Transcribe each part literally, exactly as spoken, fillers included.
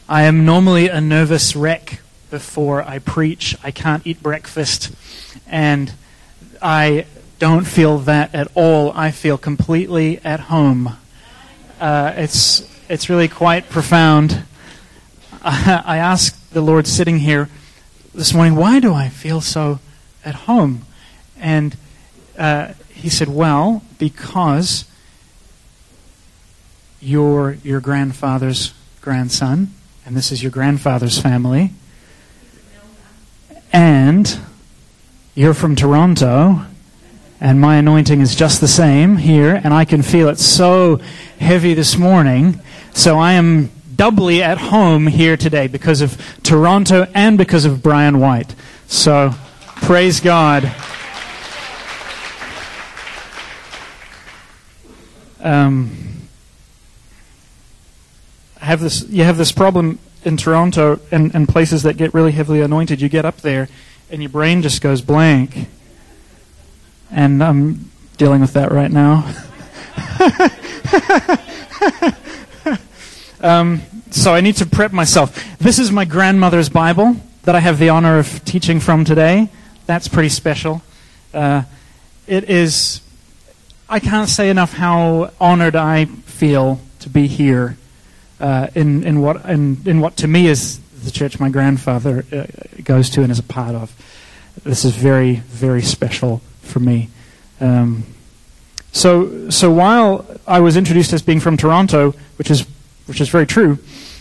I am normally a nervous wreck before I preach. I can't eat breakfast, and I don't feel that at all. I feel completely at home. Uh, it's it's really quite profound. I, I asked the Lord sitting here this morning, why do I feel so at home? And uh, He said, well, because you're your grandfather's grandson, and this is your grandfather's family, and you're from Toronto, and my anointing is just the same here, and I can feel it so heavy this morning, so I am doubly at home here today because of Toronto and because of Brian White. So, praise God. Um... Have this, you have this problem in Toronto and, and places that get really heavily anointed. You get up there and your brain just goes blank. And I'm dealing with that right now. um, so I need to prep myself. This is my grandmother's Bible that I have the honor of teaching from today. That's pretty special. Uh, it is, I can't say enough how honored I feel to be here. Uh, in in what in, in what to me is the church my grandfather uh, goes to and is a part of. This is very, very special for me. Um, so so while I was introduced as being from Toronto, which is which is very true,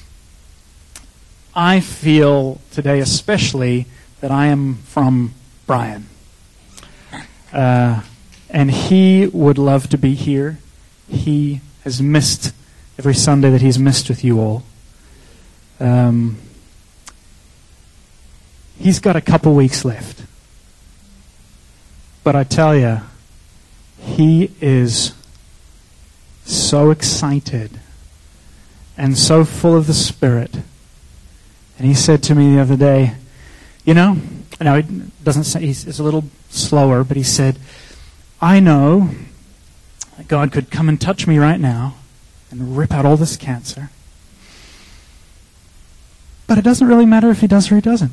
I feel today especially that I am from Brian, uh, and he would love to be here. He has missed every Sunday that he's missed with you all. Um, he's got a couple weeks left. But I tell you, he is so excited and so full of the Spirit. And he said to me the other day, you know, now it doesn't say, he's, it's a little slower, but he said, I know that God could come and touch me right now and rip out all this cancer. But it doesn't really matter if he does or he doesn't.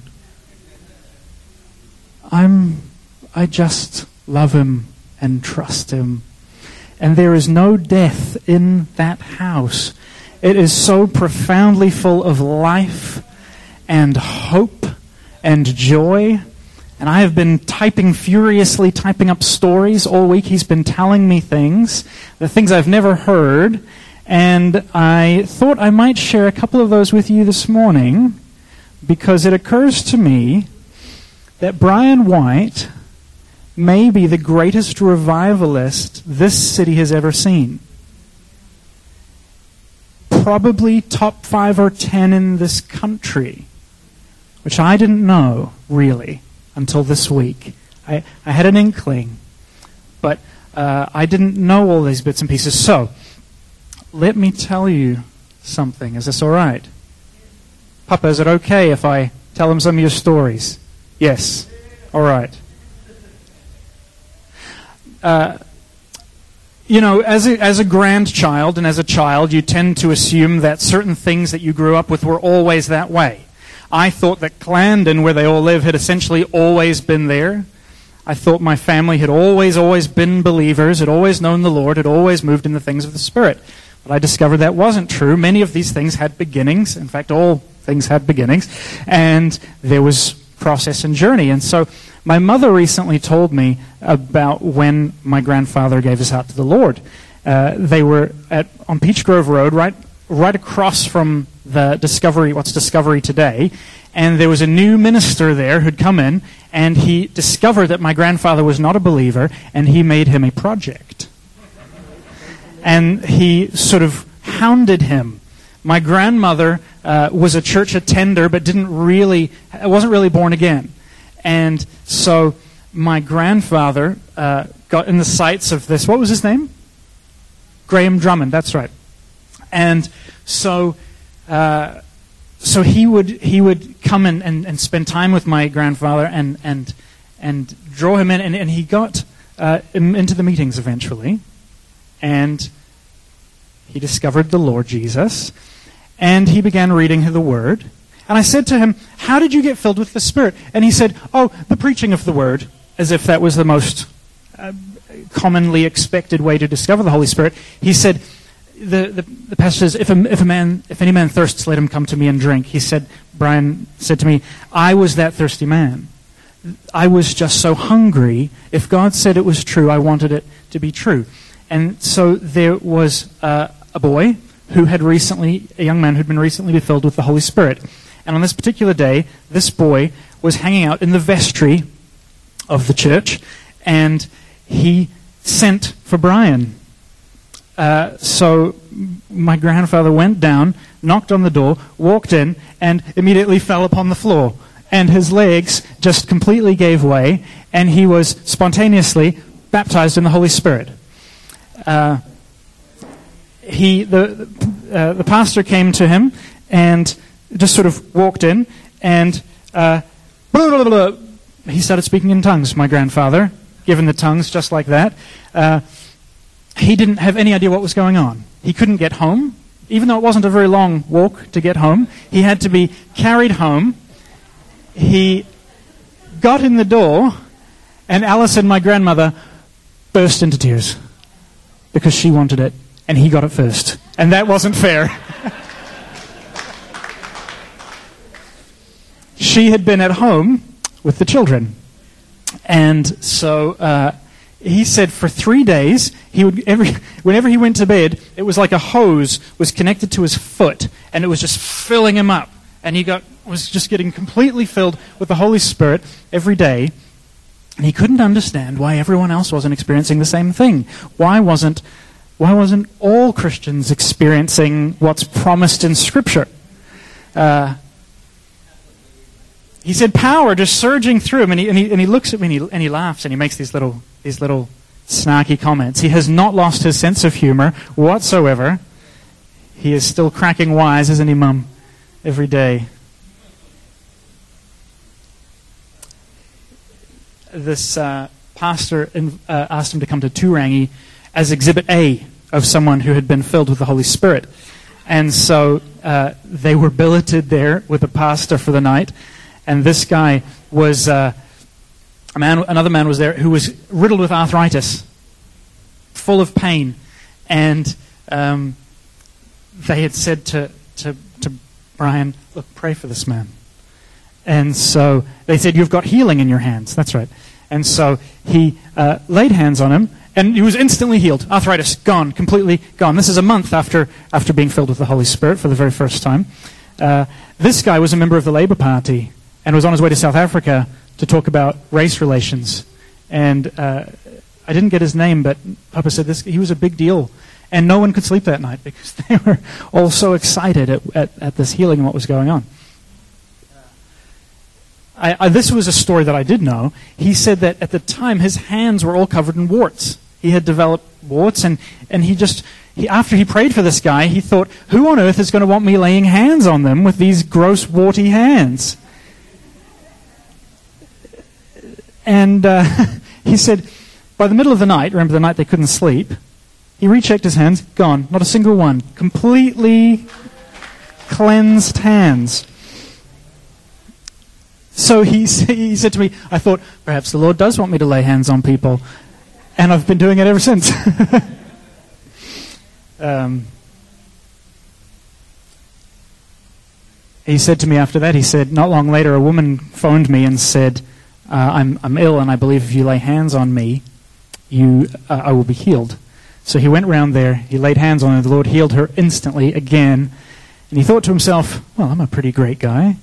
I'm, I just love him and trust him. And there is no death in that house. It is so profoundly full of life and hope and joy. And I have been typing furiously, typing up stories all week. He's been telling me things, the things I've never heard. And I thought I might share a couple of those with you this morning because it occurs to me that Brian White may be the greatest revivalist this city has ever seen. Probably top five or ten in this country, which I didn't know, really, until this week. I, I had an inkling, but uh, I didn't know all these bits and pieces. So, let me tell you something. Is this all right? Papa, is it okay if I tell him some of your stories? Yes. All right. Uh, you know, as a, as a grandchild and as a child, you tend to assume that certain things that you grew up with were always that way. I thought that Clarendon, where they all live, had essentially always been there. I thought my family had always, always been believers, had always known the Lord, had always moved in the things of the Spirit. But I discovered that wasn't true. Many of these things had beginnings. In fact, all things had beginnings. And there was process and journey. And so my mother recently told me about when my grandfather gave his heart to the Lord. Uh, they were at on Peach Grove Road, right, right across from the Discovery, what's Discovery today. And there was a new minister there who'd come in, and he discovered that my grandfather was not a believer, and he made him a project. And he sort of hounded him. My grandmother uh, was a church attender, but didn't really, wasn't really born again. And so my grandfather uh, got in the sights of this. What was his name? Graham Drummond. That's right. And so, uh, so he would he would come and, and, and spend time with my grandfather and and and draw him in, and, and he got uh, into the meetings eventually. And he discovered the Lord Jesus. and he began reading the Word. And I said to him, how did you get filled with the Spirit? And he said, oh, the preaching of the Word, as if that was the most uh, commonly expected way to discover the Holy Spirit. He said, the, the, the pastor says, if, a, if, a man, if any man thirsts, let him come to me and drink. He said, Brian said to me, I was that thirsty man. I was just so hungry. If God said it was true, I wanted it to be true. And so there was uh, a boy who had recently, a young man who had been recently filled with the Holy Spirit. And on this particular day, this boy was hanging out in the vestry of the church, and he sent for Brian. Uh, so my grandfather went down, knocked on the door, walked in, and immediately fell upon the floor. And his legs just completely gave way, and he was spontaneously baptized in the Holy Spirit. Uh, he, the, uh, the pastor came to him and just sort of walked in, and uh, blah, blah, blah, blah. He started speaking in tongues, my grandfather, given the tongues just like that. Uh, he didn't have any idea what was going on. He couldn't get home. Even though it wasn't a very long walk to get home, he had to be carried home. He got in the door, and Alison, my grandmother, burst into tears because she wanted it, and he got it first. And that wasn't fair. She had been at home with the children. And so uh, he said for three days, he would every whenever he went to bed, it was like a hose was connected to his foot, and it was just filling him up. And he got was just getting completely filled with the Holy Spirit every day. And he couldn't understand why everyone else wasn't experiencing the same thing. Why wasn't why wasn't all Christians experiencing what's promised in Scripture? Uh, He said power just surging through him, and he, and he, and he looks at me and he, and he laughs, and he makes these little, these little snarky comments. He has not lost his sense of humor whatsoever. He is still cracking wise, isn't he, Mum? Every day. This uh, pastor in, uh, asked him to come to Turangi as Exhibit A of someone who had been filled with the Holy Spirit. And so uh, they were billeted there with the pastor for the night. And this guy was, uh, a man. another man was there who was riddled with arthritis, full of pain. And um, they had said to, to, to Brian, look, pray for this man. And so they said, you've got healing in your hands. That's right. And so he uh, laid hands on him, and he was instantly healed. Arthritis, gone, completely gone. This is a month after, after being filled with the Holy Spirit for the very first time. Uh, this guy was a member of the Labour Party, and was on his way to South Africa to talk about race relations. And uh, I didn't get his name, but Papa said this. He was a big deal. And no one could sleep that night because they were all so excited at, at, at this healing and what was going on. I, I, this was a story that I did know. He said that at the time his hands were all covered in warts. He had developed warts, and, and he just, he, after he prayed for this guy, he thought, who on earth is going to want me laying hands on them with these gross, warty hands? And uh, he said, by the middle of the night, remember the night they couldn't sleep, he rechecked his hands, gone, not a single one. Completely cleansed hands. So he, he said to me, I thought, perhaps the Lord does want me to lay hands on people. And I've been doing it ever since. um, he said to me after that, he said, not long later, a woman phoned me and said, Uh, I'm, I'm ill, and I believe if you lay hands on me, you, uh, I will be healed. So he went round there, he laid hands on her, the Lord healed her instantly again, and he thought to himself, well, I'm a pretty great guy.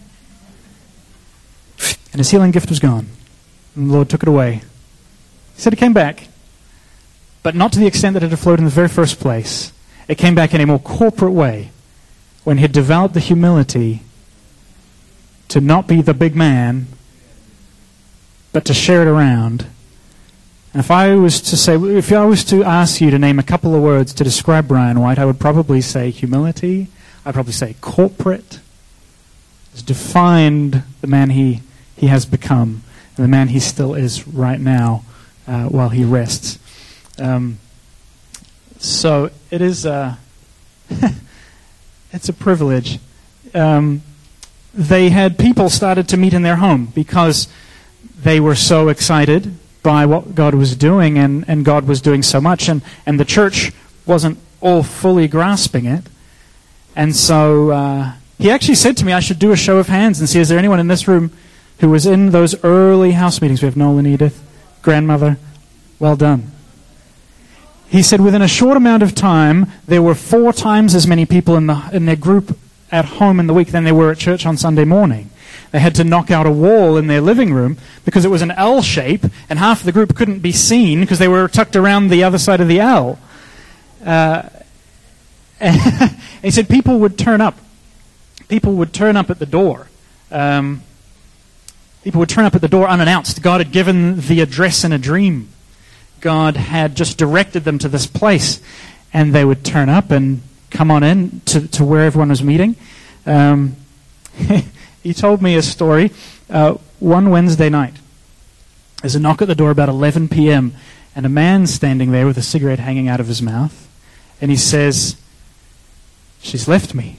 And his healing gift was gone, and the Lord took it away. He said it came back, but not to the extent that it had flowed in the very first place. It came back in a more corporate way, when he had developed the humility to not be the big man, but to share it around. And if I was to say, if I was to ask you to name a couple of words to describe Brian White, I would probably say humility. I'd probably say corporate. It's defined the man he he has become, and the man he still is right now, uh, while he rests. Um, so it is. Uh, it's a privilege. Um, they had people started to meet in their home because they were so excited by what God was doing, and, and God was doing so much, and, and the church wasn't all fully grasping it. And so uh, he actually said to me, I should do a show of hands and see, is there anyone in this room who was in those early house meetings? We have Nolan, Edith, grandmother. Well done. He said within a short amount of time, there were four times as many people in the in their group at home in the week than there were at church on Sunday morning. They had to knock out a wall in their living room because it was an L shape, and half of the group couldn't be seen because they were tucked around the other side of the L. Uh, and he said people would turn up. People would turn up at the door. Um, people would turn up at the door unannounced. God had given the address in a dream. God had just directed them to this place, and they would turn up and come on in to, to where everyone was meeting. Um, he told me a story. Uh, one Wednesday night, there's a knock at the door about eleven p.m., and a man standing there with a cigarette hanging out of his mouth, and he says, "She's left me."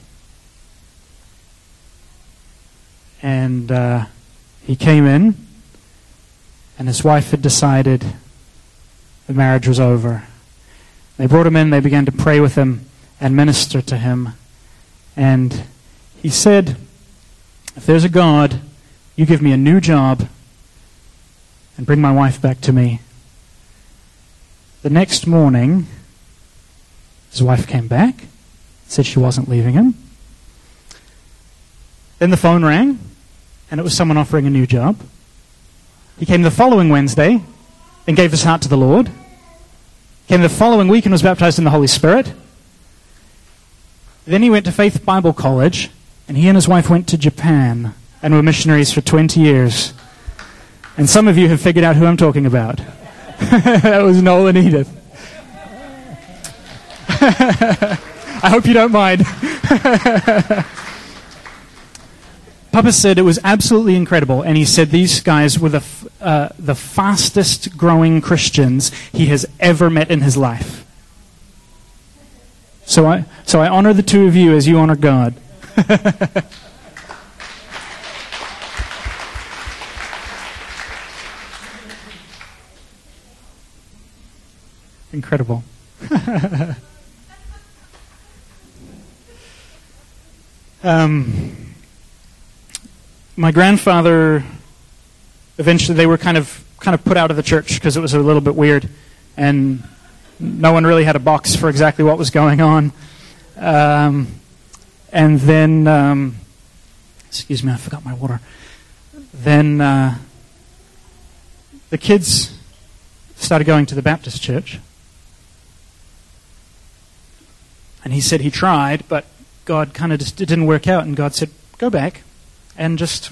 And uh, he came in, and his wife had decided the marriage was over. They brought him in, they began to pray with him and minister to him. And he said, if there's a God, you give me a new job and bring my wife back to me. The next morning, his wife came back, said she wasn't leaving him. Then the phone rang, and it was someone offering a new job. He came the following Wednesday and gave his heart to the Lord. Came the following week and was baptized in the Holy Spirit. Then he went to Faith Bible College, and he and his wife went to Japan and were missionaries for twenty years. And some of you have figured out who I'm talking about. That was Noel and Edith. I hope you don't mind. Papa said it was absolutely incredible, and he said these guys were the f- uh, the fastest growing Christians he has ever met in his life. So I so I honor the two of you as you honor God. Incredible. um. My grandfather, eventually they were kind of kind of put out of the church because it was a little bit weird, and no one really had a box for exactly what was going on. Um, and then, um, excuse me, I forgot my water. Then uh, the kids started going to the Baptist church, and he said he tried, but God kind of just it didn't work out, and God said, "Go back and just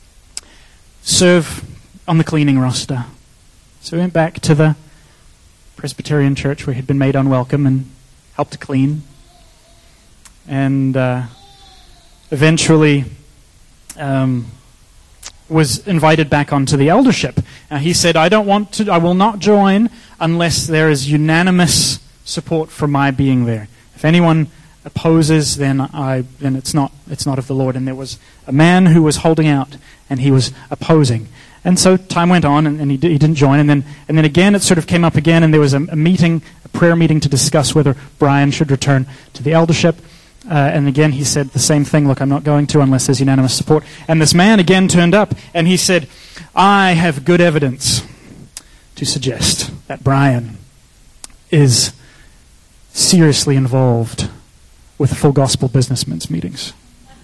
serve on the cleaning roster." So we went back to the Presbyterian church where he'd been made unwelcome and helped to clean. And uh, eventually um, was invited back onto the eldership. Now he said, I don't want to, I will not join unless there is unanimous support for my being there. If anyone opposes, then I then it's not it's not of the Lord. And there was a man who was holding out, and he was opposing. And so time went on, and, and he, he didn't join. And then and then again, it sort of came up again, and there was a, a meeting, a prayer meeting to discuss whether Brian should return to the eldership. Uh, and again, he said the same thing. Look, I'm not going to unless there's unanimous support. And this man again turned up, and he said, I have good evidence to suggest that Brian is seriously involved with the Full Gospel Businessmen's meetings.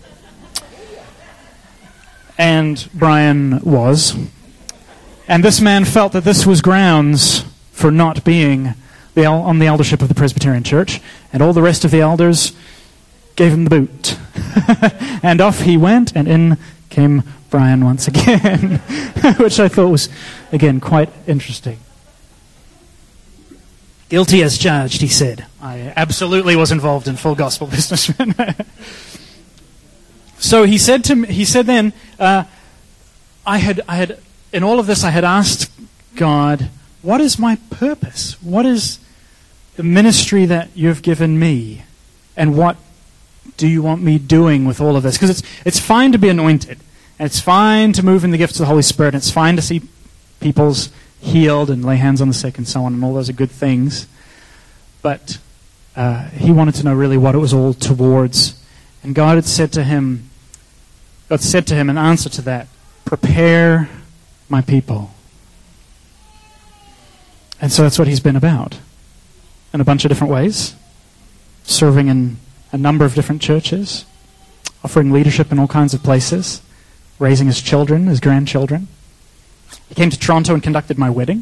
And Brian was. And this man felt that this was grounds for not being the, on the eldership of the Presbyterian Church. And all the rest of the elders gave him the boot. And off he went, and in came Brian once again. Which I thought was, again, quite interesting. Guilty as charged, he said. I absolutely was involved in Full Gospel Businessmen. So he said to me, he said then, uh, I had, I had, in all of this, I had asked God, what is my purpose? What is the ministry that you've given me? And what do you want me doing with all of this? Because it's, it's fine to be anointed. And it's fine to move in the gifts of the Holy Spirit. And it's fine to see people's healed and lay hands on the sick and so on. And all those are good things. But uh, he wanted to know really what it was all towards. And God had said to him, God said to him in answer to that, prepare my people. And so that's what he's been about. In a bunch of different ways. Serving in a number of different churches. Offering leadership in all kinds of places. Raising his children, his grandchildren. He came to Toronto and conducted my wedding.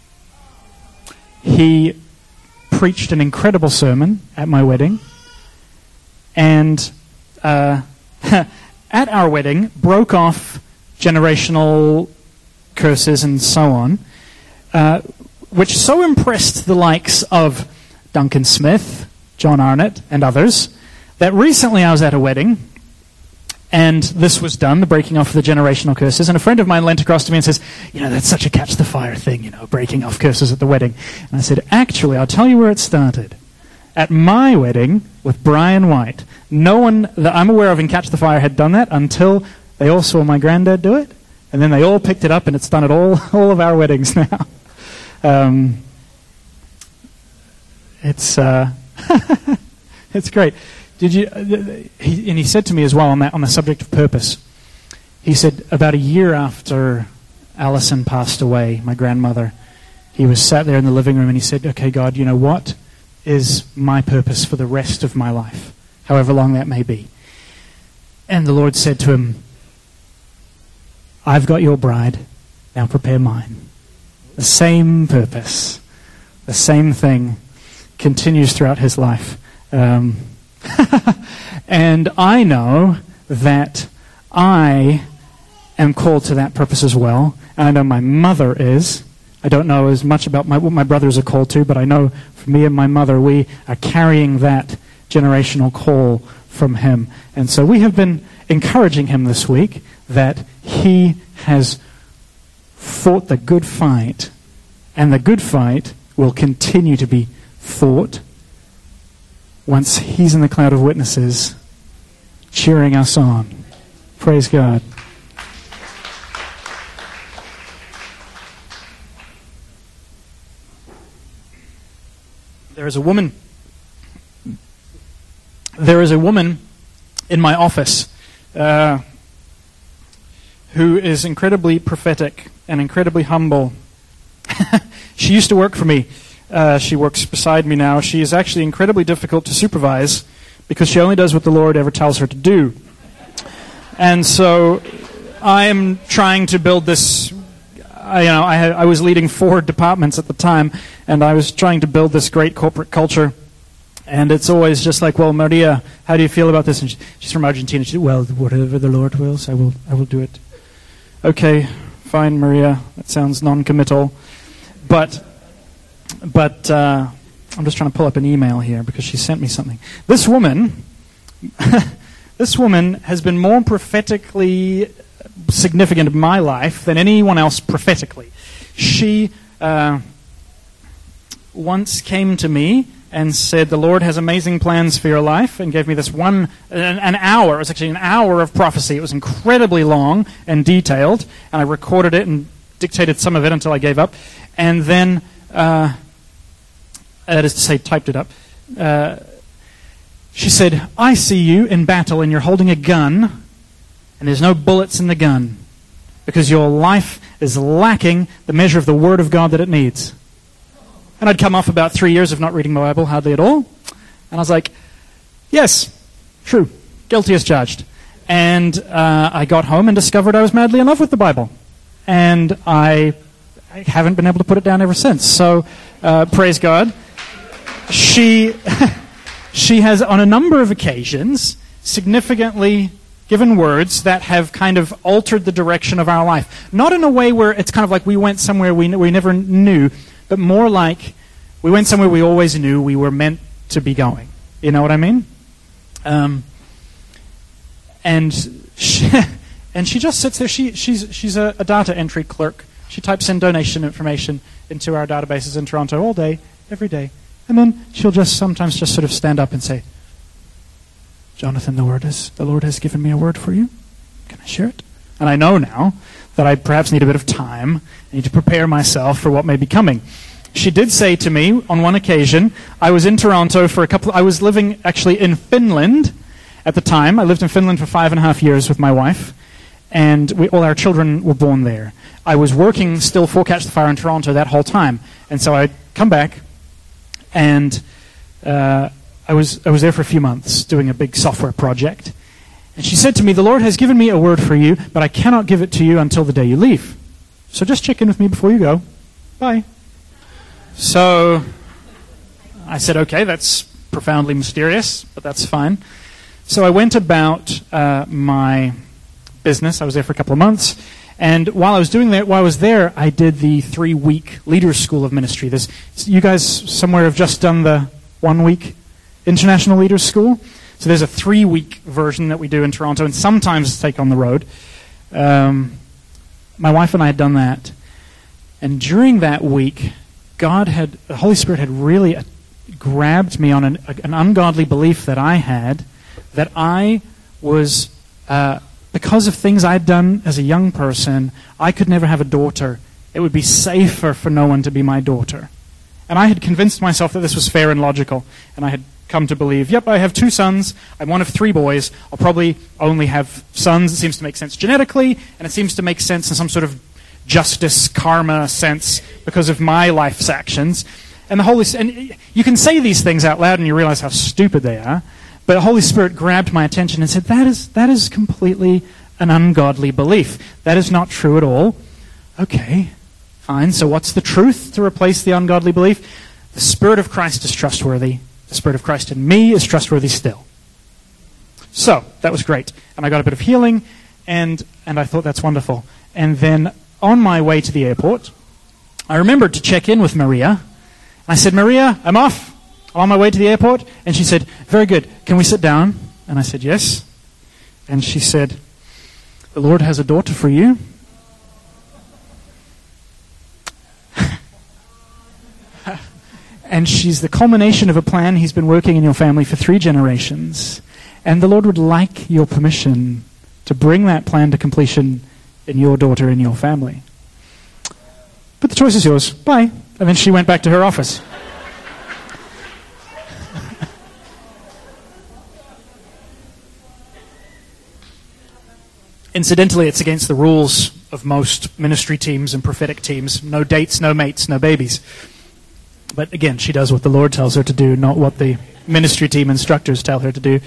He preached an incredible sermon at my wedding. And uh, at our wedding, broke off generational curses and so on, uh, which so impressed the likes of Duncan Smith, John Arnott, and others, that recently I was at a wedding, and this was done, the breaking off of the generational curses, and a friend of mine leant across to me and says, you know, that's such a catch-the-fire thing, you know, breaking off curses at the wedding. And I said, actually, I'll tell you where it started. At my wedding with Brian White, no one that I'm aware of in Catch the Fire had done that until they all saw my granddad do it, and then they all picked it up, and it's done at all, all of our weddings now. Um, it's uh, it's great. Did you? Uh, he, and he said to me as well on that on the subject of purpose. He said about a year after Alison passed away, my grandmother, he was sat there in the living room and he said, "Okay, God, you know what is my purpose for the rest of my life, however long that may be?" And the Lord said to him, "I've got your bride. Now prepare mine." The same purpose, the same thing, continues throughout his life. Um, and I know that I am called to that purpose as well. And I know my mother is. I don't know as much about my, what my brothers are called to, but I know for me and my mother, we are carrying that generational call from him. And so we have been encouraging him this week that he has fought the good fight, and the good fight will continue to be fought once he's in the cloud of witnesses cheering us on. Praise God. There is a woman there is a woman in my office uh, who is incredibly prophetic and incredibly humble. She used to work for me. Uh, she works beside me now. She is actually incredibly difficult to supervise because she only does what the Lord ever tells her to do. And so I am trying to build this. I, you know, I, had, I was leading four departments at the time, and I was trying to build this great corporate culture. And it's always just like, well, Maria, how do you feel about this? And she, she's from Argentina. She said, well, whatever the Lord wills, I will, I will do it. Okay, fine, Maria. That sounds non-committal. But, but uh, I'm just trying to pull up an email here because she sent me something. This woman, this woman has been more prophetically significant in my life than anyone else prophetically. She uh, once came to me and said, the Lord has amazing plans for your life, and gave me this one, an, an hour, it was actually an hour of prophecy. It was incredibly long and detailed, and I recorded it and dictated some of it until I gave up. And then, uh, that is to say, typed it up. Uh, she said, I see you in battle, and you're holding a gun, and there's no bullets in the gun, because your life is lacking the measure of the Word of God that it needs. And I'd come off about three years of not reading my Bible, hardly at all. And I was like, yes, true, guilty as charged. And uh, I got home and discovered I was madly in love with the Bible. And I, I haven't been able to put it down ever since. So, uh, praise God. She, she has, on a number of occasions, significantly given words that have kind of altered the direction of our life. Not in a way where it's kind of like we went somewhere we, we never knew, but more like we went somewhere we always knew we were meant to be going. You know what I mean? Um, and she, and she just sits there. She she's she's a, a data entry clerk. She types in donation information into our databases in Toronto all day, every day, and then she'll just sometimes just sort of stand up and say, Jonathan, the word is, the Lord has given me a word for you. Can I share it? And I know now that I perhaps need a bit of time. I need to prepare myself for what may be coming. She did say to me on one occasion, I was in Toronto for a couple, I was living actually in Finland at the time. I lived in Finland for five and a half years with my wife, and we, all our children were born there. I was working still for Catch the Fire in Toronto that whole time, and so I'd come back, and uh, I was I was there for a few months doing a big software project. And she said to me, the Lord has given me a word for you, but I cannot give it to you until the day you leave. So just check in with me before you go. Bye. So I said, okay, that's profoundly mysterious, but that's fine. So I went about uh, my business. I was there for a couple of months. And while I was doing that, while I was there, I did the three-week Leaders School of Ministry. This, you guys somewhere have just done the one-week International Leaders School. So there's a three-week version that we do in Toronto, and sometimes take on the road. Um, my wife and I had done that. And during that week, God had, the Holy Spirit had really uh, grabbed me on an, an ungodly belief that I had, that I was, uh, because of things I'd done as a young person, I could never have a daughter. It would be safer for no one to be my daughter. And I had convinced myself that this was fair and logical, and I had come to believe, yep, I have two sons, I'm one of three boys, I'll probably only have sons. It seems to make sense genetically, and it seems to make sense in some sort of justice, karma sense because of my life's actions. And the Holy and you can say these things out loud and you realize how stupid they are, but the Holy Spirit grabbed my attention and said, that is that is completely an ungodly belief. That is not true at all. Okay, fine, so what's the truth to replace the ungodly belief? The Spirit of Christ is trustworthy. The Spirit of Christ in me is trustworthy still. So, that was great. And I got a bit of healing, and and I thought that's wonderful. And then, on my way to the airport, I remembered to check in with Maria. I said, Maria, I'm off. I'm on my way to the airport. And she said, very good. Can we sit down? And I said, yes. And she said, the Lord has a daughter for you. And she's the culmination of a plan He's been working in your family for three generations. And the Lord would like your permission to bring that plan to completion in your daughter and your family. But the choice is yours. Bye. And then she went back to her office. Incidentally, it's against the rules of most ministry teams and prophetic teams. No dates, no mates, no babies. But again, she does what the Lord tells her to do, not what the ministry team instructors tell her to do.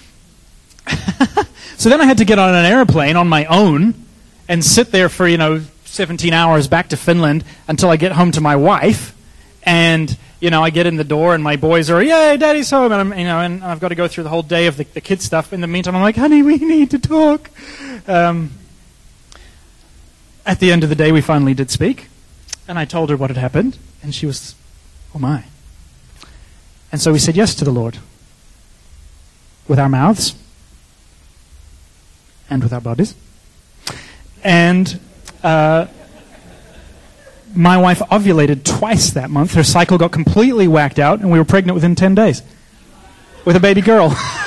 So then I had to get on an airplane on my own and sit there for, you know, seventeen hours back to Finland until I get home to my wife. And, you know, I get in the door and my boys are, yay, Daddy's home. And, I'm, you know, and I've got to go through the whole day of the, the kid stuff. In the meantime, I'm like, honey, we need to talk. Um, at the end of the day, we finally did speak. And I told her what had happened. And she was... oh my. And so we said yes to the Lord. With our mouths. And with our bodies. And uh, my wife ovulated twice that month. Her cycle got completely whacked out, and we were pregnant within ten days. With a baby girl.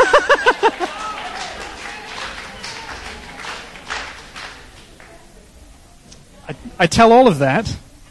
I, I tell all of that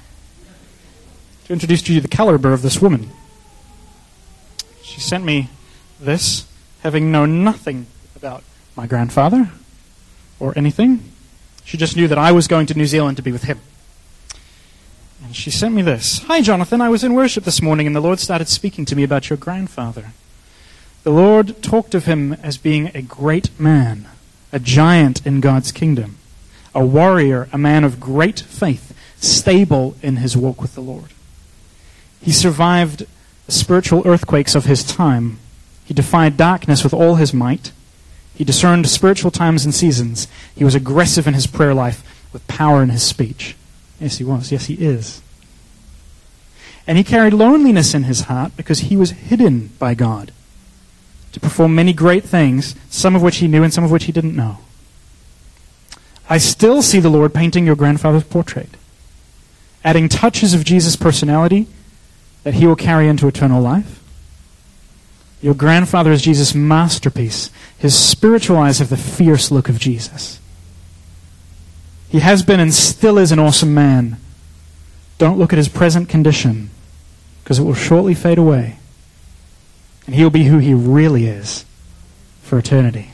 to introduce to you the caliber of this woman. She sent me this, having known nothing about my grandfather or anything. She just knew that I was going to New Zealand to be with him. And she sent me this. Hi, Jonathan. I was in worship this morning, and the Lord started speaking to me about your grandfather. The Lord talked of him as being a great man, a giant in God's kingdom, a warrior, a man of great faith, stable in his walk with the Lord. He survived the spiritual earthquakes of his time. He defied darkness with all his might. He discerned spiritual times and seasons. He was aggressive in his prayer life with power in his speech. Yes, he was. Yes, he is. And he carried loneliness in his heart because he was hidden by God to perform many great things, some of which he knew and some of which he didn't know. I still see the Lord painting your grandfather's portrait, adding touches of Jesus' personality that he will carry into eternal life. Your grandfather is Jesus' masterpiece. His spiritual eyes have the fierce look of Jesus. He has been and still is an awesome man. Don't look at his present condition, because it will shortly fade away. And he'll be who he really is for eternity.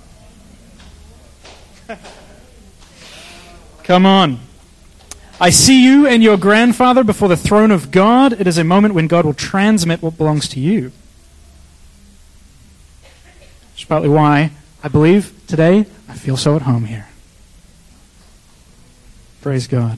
Come on. I see you and your grandfather before the throne of God. It is a moment when God will transmit what belongs to you. Which is partly why I believe today I feel so at home here. Praise God.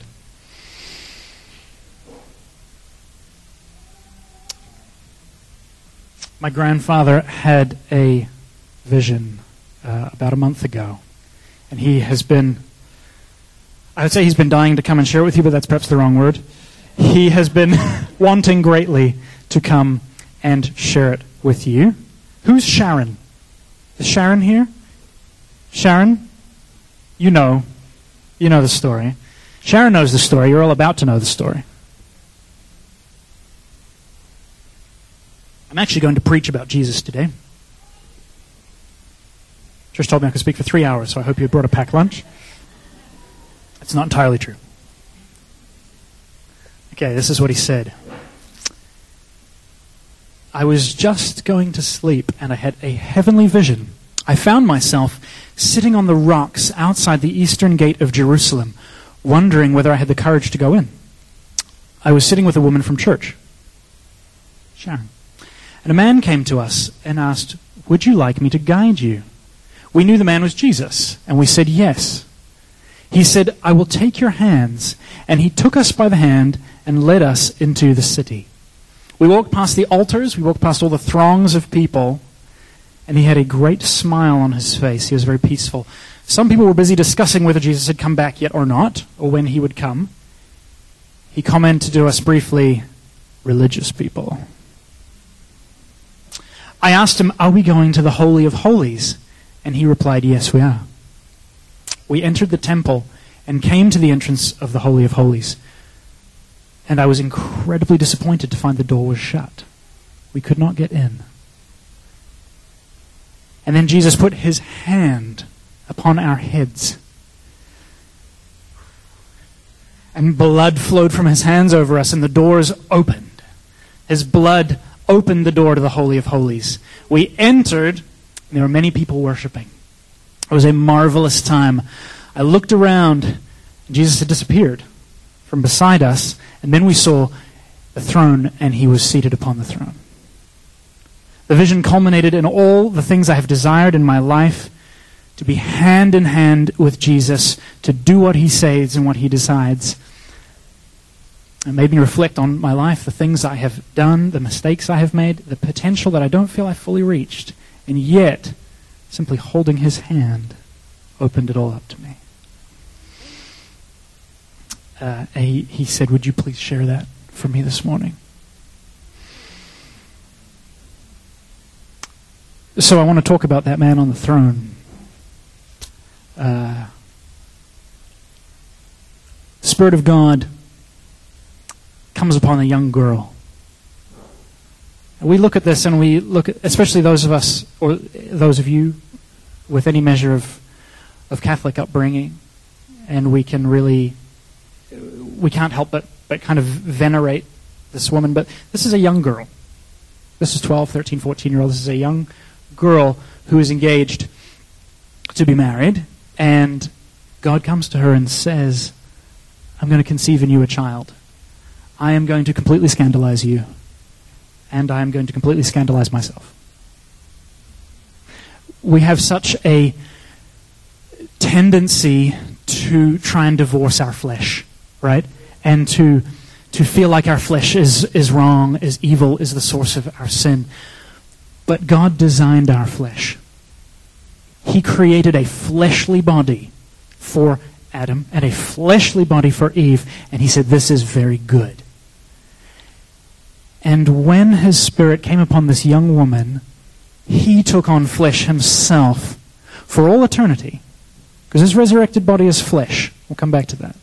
My grandfather had a vision uh, about a month ago. And he has been, I would say he's been dying to come and share it with you, but that's perhaps the wrong word. He has been wanting greatly to come and share it with you. Who's Sharon? Is Sharon here? Sharon? You know. You know the story. Sharon knows the story. You're all about to know the story. I'm actually going to preach about Jesus today. Trish told me I could speak for three hours, so I hope you brought a packed lunch. It's not entirely true. Okay, this is what he said. I was just going to sleep, and I had a heavenly vision. I found myself sitting on the rocks outside the eastern gate of Jerusalem, wondering whether I had the courage to go in. I was sitting with a woman from church, Sharon. And a man came to us and asked, "Would you like me to guide you?" We knew the man was Jesus, and we said yes. He said, "I will take your hands." And he took us by the hand and led us into the city. We walked past the altars, we walked past all the throngs of people, and he had a great smile on his face. He was very peaceful. Some people were busy discussing whether Jesus had come back yet or not, or when he would come. He commented to us briefly, "Religious people." I asked him, "Are we going to the Holy of Holies?" And he replied, "Yes, we are." We entered the temple and came to the entrance of the Holy of Holies. And I was incredibly disappointed to find the door was shut. We could not get in. And then Jesus put his hand upon our heads. And blood flowed from his hands over us, and the doors opened. His blood opened the door to the Holy of Holies. We entered, and there were many people worshiping. It was a marvelous time. I looked around, and Jesus had disappeared from beside us, and then we saw the throne, and he was seated upon the throne. The vision culminated in all the things I have desired in my life, to be hand in hand with Jesus, to do what he says and what he decides. It made me reflect on my life, the things I have done, the mistakes I have made, the potential that I don't feel I fully reached, and yet, simply holding his hand opened it all up to me. Uh, he, he said, "Would you please share that for me this morning?" So I want to talk about that man on the throne. Uh, the Spirit of God comes upon a young girl. And we look at this and we look at, especially those of us, or those of you with any measure of, of Catholic upbringing, and we can really, we can't help but, but kind of venerate this woman. But this is a young girl. This is twelve, thirteen, fourteen-year-old. This is a young girl who is engaged to be married, and God comes to her and says, "I'm going to conceive in you a child. I am going to completely scandalize you, and I am going to completely scandalize myself." We have such a tendency to try and divorce our flesh, right? And to to feel like our flesh is, is wrong, is evil, is the source of our sin. But God designed our flesh. He created a fleshly body for Adam and a fleshly body for Eve, and he said, "This is very good." And when his Spirit came upon this young woman, he took on flesh himself for all eternity, because his resurrected body is flesh. We'll come back to that.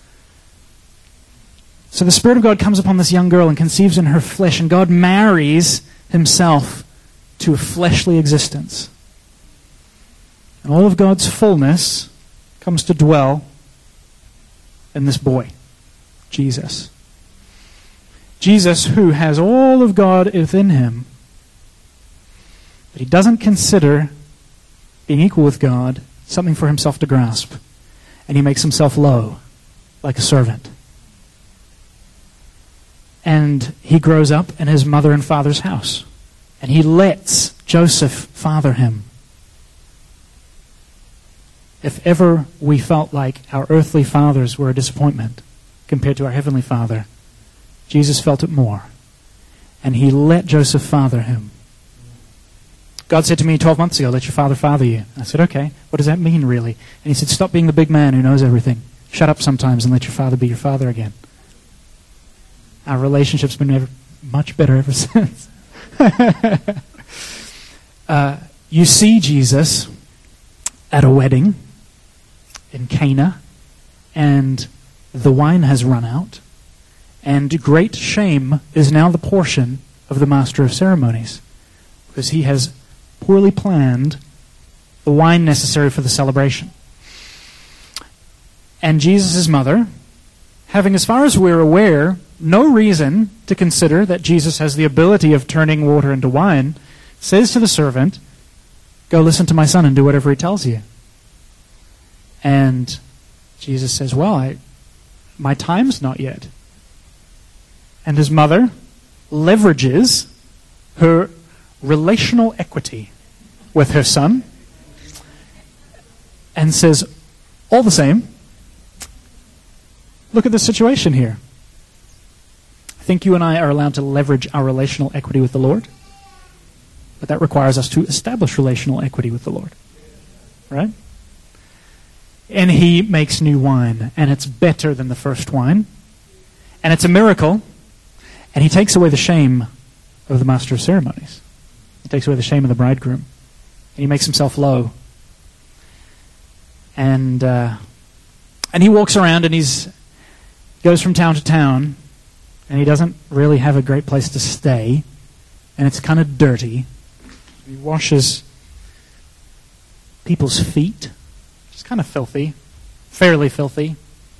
So the Spirit of God comes upon this young girl and conceives in her flesh, and God marries himself to a fleshly existence. And all of God's fullness comes to dwell in this boy, Jesus. Jesus, who has all of God within him, but he doesn't consider being equal with God something for himself to grasp. And he makes himself low, like a servant. And he grows up in his mother and father's house. And he lets Joseph father him. If ever we felt like our earthly fathers were a disappointment compared to our heavenly Father, Jesus felt it more. And he let Joseph father him. God said to me twelve months ago, let your father father you. I said, okay, what does that mean really? And he said, stop being the big man who knows everything. Shut up sometimes and let your father be your father again. Our relationship's been ever, much better ever since. uh, you see Jesus at a wedding in Cana, and the wine has run out, and great shame is now the portion of the master of ceremonies, because he has poorly planned the wine necessary for the celebration. And Jesus' mother, having, as far as we're aware, no reason to consider that Jesus has the ability of turning water into wine, says to the servant, go listen to my son and do whatever he tells you. And Jesus says, well, I, my time's not yet. And his mother leverages her relational equity with her son and says, all the same, look at the situation here. I think you and I are allowed to leverage our relational equity with the Lord, but that requires us to establish relational equity with the Lord. Right? And he makes new wine, and it's better than the first wine, and it's a miracle, and he takes away the shame of the master of ceremonies. He takes away the shame of the bridegroom, and he makes himself low. And uh, and he walks around, and he's goes from town to town, and he doesn't really have a great place to stay, and it's kind of dirty. He washes people's feet. It's kind of filthy, fairly filthy.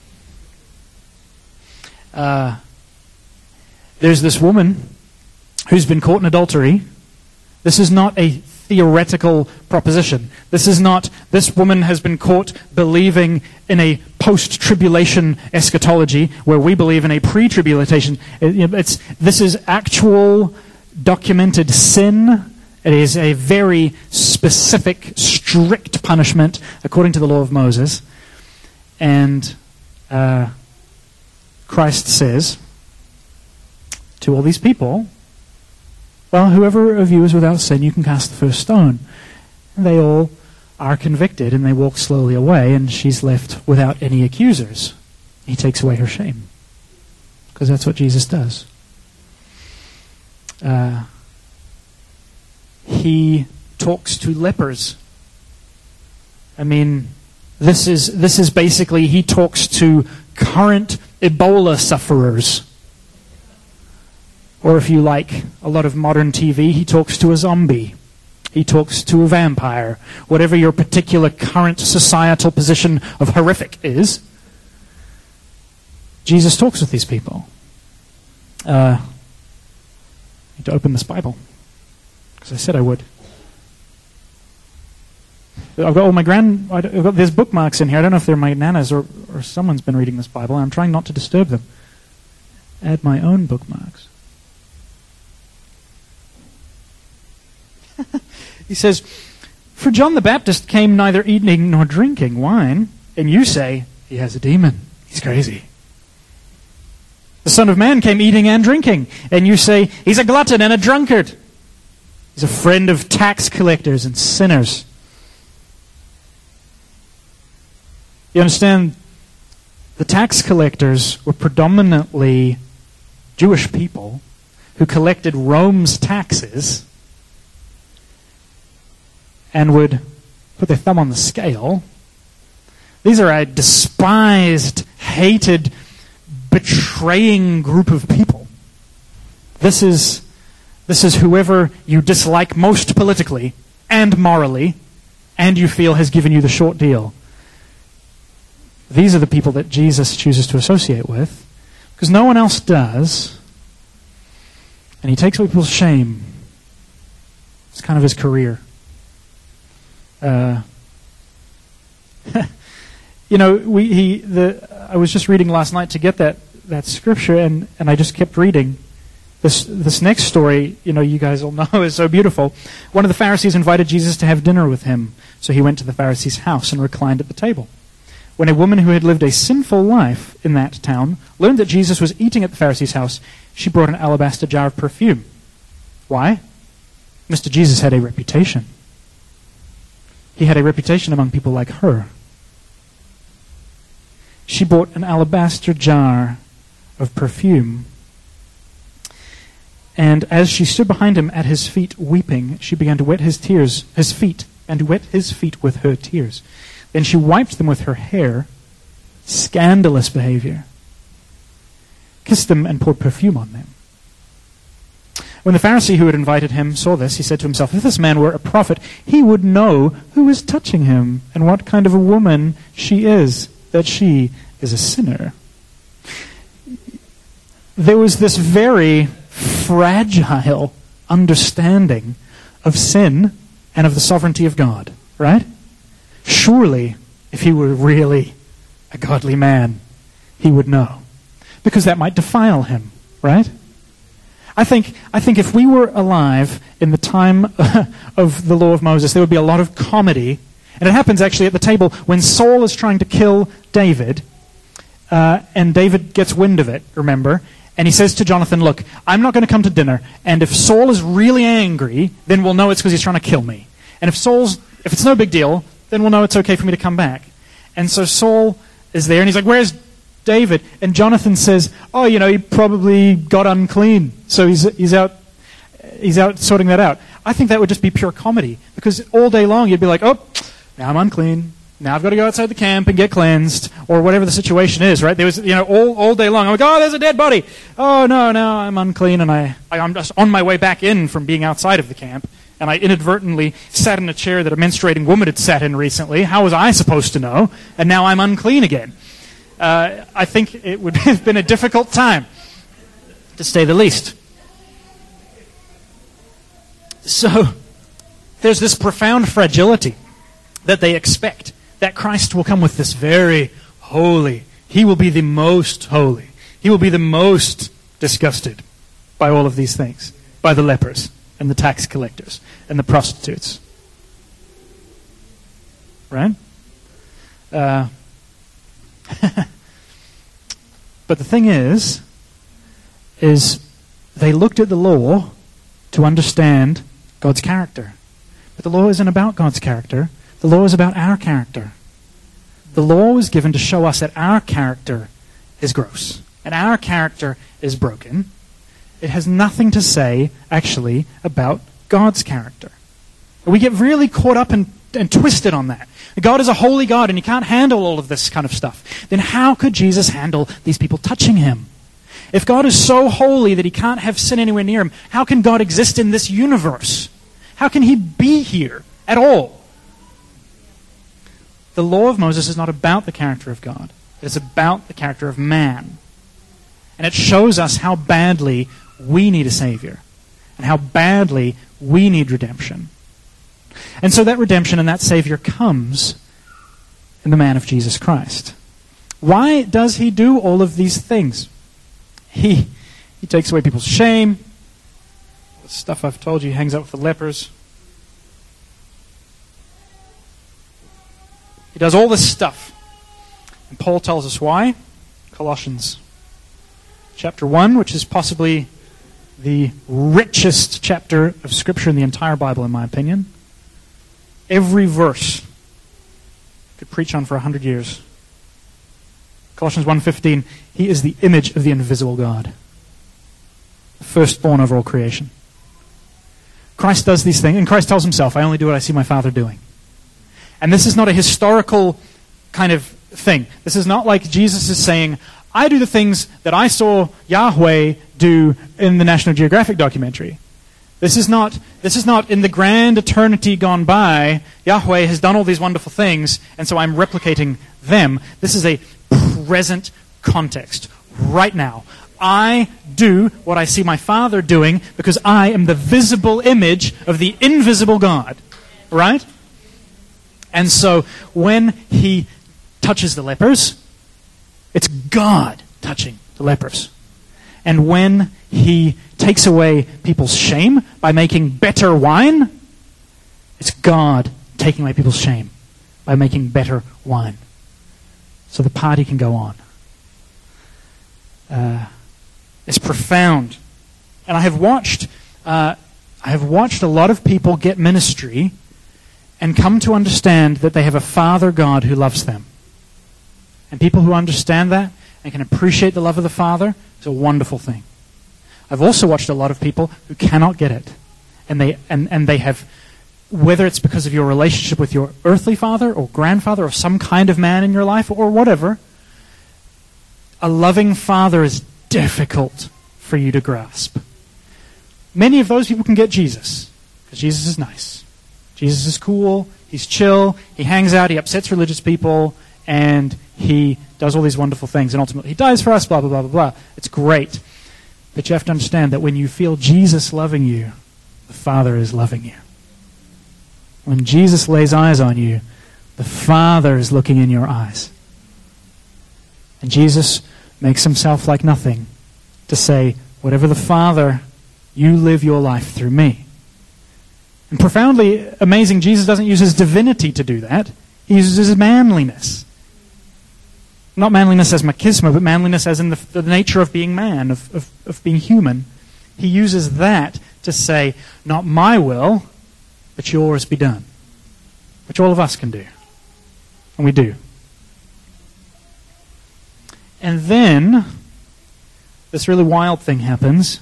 Uh, there's this woman who's been caught in adultery. This is not a theoretical proposition. This is not, this woman has been caught believing in a post-tribulation eschatology where we believe in a pre-tribulation. It's, this is actual documented sin. It is a very specific, strict punishment according to the law of Moses. And uh, Christ says to all these people, well, whoever of you is without sin, you can cast the first stone. And they all are convicted, and they walk slowly away, and she's left without any accusers. He takes away her shame, because that's what Jesus does. Uh, he talks to lepers. I mean, this is this is basically, he talks to current Ebola sufferers. Or if you like a lot of modern T V, he talks to a zombie. He talks to a vampire. Whatever your particular current societal position of horrific is, Jesus talks with these people. Uh, I need to open this Bible, because I said I would. I've got all my grand... I've got, there's bookmarks in here. I don't know if they're my nana's or, or someone's been reading this Bible. I'm trying not to disturb them. Add my own bookmarks. He says, for John the Baptist came neither eating nor drinking wine, and you say, he has a demon. He's crazy. The Son of Man came eating and drinking, and you say, he's a glutton and a drunkard. He's a friend of tax collectors and sinners. You understand, the tax collectors were predominantly Jewish people who collected Rome's taxes and would put their thumb on the scale. These are a despised, hated, betraying group of people. This is This is whoever you dislike most politically and morally, and you feel has given you the short deal. These are the people that Jesus chooses to associate with, because no one else does. And he takes away people's shame. It's kind of his career. Uh, you know, we he the I was just reading last night to get that, that scripture, and, and I just kept reading. This this next story, you know, you guys all know, is so beautiful. One of the Pharisees invited Jesus to have dinner with him, so he went to the Pharisee's house and reclined at the table. When a woman who had lived a sinful life in that town learned that Jesus was eating at the Pharisee's house, she brought an alabaster jar of perfume. Why? Mister Jesus had a reputation. He had a reputation among people like her. She bought an alabaster jar of perfume. And as she stood behind him at his feet weeping, she began to wet his tears, his feet, and to wet his feet with her tears. Then she wiped them with her hair. Scandalous behavior. Kissed them and poured perfume on them. When the Pharisee who had invited him saw this, he said to himself, if this man were a prophet, he would know who is touching him and what kind of a woman she is, that she is a sinner. There was this very fragile understanding of sin and of the sovereignty of God, right? Surely, if he were really a godly man, he would know. Because that might defile him, right? I think, I think if we were alive in the time of the law of Moses, there would be a lot of comedy. And it happens actually at the table when Saul is trying to kill David, uh, and David gets wind of it, remember? And he says to Jonathan, look, I'm not going to come to dinner, and if Saul is really angry, then we'll know it's because he's trying to kill me. And if Saul's, if it's no big deal, then we'll know it's okay for me to come back. And so Saul is there, and he's like, where's David? And Jonathan says, oh, you know, he probably got unclean, so he's he's out he's out sorting that out. I think that would just be pure comedy, because all day long you'd be like, oh, now I'm unclean. Now I've got to go outside the camp and get cleansed, or whatever the situation is, right? There was, you know, all, all day long. I'm like, oh, there's a dead body. Oh, no, no, I'm unclean, and I, I'm just on my way back in from being outside of the camp, and I inadvertently sat in a chair that a menstruating woman had sat in recently. How was I supposed to know? And now I'm unclean again. Uh, I think it would have been a difficult time, to say the least. So, there's this profound fragility that they expect, that Christ will come with this very holy. He will be the most holy. He will be the most disgusted by all of these things, by the lepers and the tax collectors and the prostitutes. Right? Uh, but the thing is, is they looked at the law to understand God's character. But the law isn't about God's character. The law is about our character. The law was given to show us that our character is gross and our character is broken. It has nothing to say, actually, about God's character. We get really caught up and, and twisted on that. God is a holy God and he can't handle all of this kind of stuff. Then how could Jesus handle these people touching him? If God is so holy that he can't have sin anywhere near him, how can God exist in this universe? How can he be here at all? The law of Moses is not about the character of God. It's about the character of man. And it shows us how badly we need a Savior and how badly we need redemption. And so that redemption and that Savior comes in the man of Jesus Christ. Why does he do all of these things? He, he takes away people's shame. The stuff I've told you, he hangs out with the lepers. He does all this stuff. And Paul tells us why. Colossians chapter one, which is possibly the richest chapter of Scripture in the entire Bible, in my opinion. Every verse could preach on for a hundred years. Colossians one fifteen, he is the image of the invisible God, the firstborn over all creation. Christ does these things, and Christ tells himself, I only do what I see my Father doing. And this is not a historical kind of thing. This is not like Jesus is saying, I do the things that I saw Yahweh do in the National Geographic documentary. This is not, this is not in the grand eternity gone by, Yahweh has done all these wonderful things, and so I'm replicating them. This is a present context. Right now. I do what I see my Father doing because I am the visible image of the invisible God. Right? And so when he touches the lepers, it's God touching the lepers. And when he takes away people's shame by making better wine, it's God taking away people's shame by making better wine. So the party can go on. Uh, it's profound. And I have watched uh, I have watched a lot of people get ministry and come to understand that they have a Father God who loves them. And people who understand that and can appreciate the love of the Father is a wonderful thing. I've also watched a lot of people who cannot get it. And they and, and they have, whether it's because of your relationship with your earthly father or grandfather or some kind of man in your life or whatever, a loving Father is difficult for you to grasp. Many of those people can get Jesus, because Jesus is nice. Jesus is cool, he's chill, he hangs out, he upsets religious people, and he does all these wonderful things, and ultimately he dies for us, blah, blah, blah, blah, blah. It's great. But you have to understand that when you feel Jesus loving you, the Father is loving you. When Jesus lays eyes on you, the Father is looking in your eyes. And Jesus makes himself like nothing to say, whatever the Father, you live your life through me. And profoundly amazing, Jesus doesn't use his divinity to do that. He uses his manliness. Not manliness as machismo, but manliness as in the, the nature of being man, of, of, of being human. He uses that to say, not my will, but yours be done. Which all of us can do. And we do. And then, this really wild thing happens.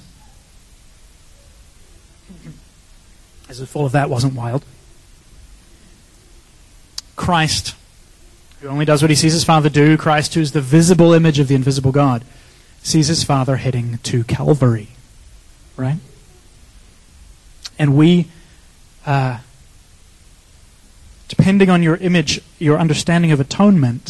As if all of that wasn't wild. Christ, who only does what he sees his Father do, Christ, who is the visible image of the invisible God, sees his Father heading to Calvary. Right? And we, uh, depending on your image, your understanding of atonement,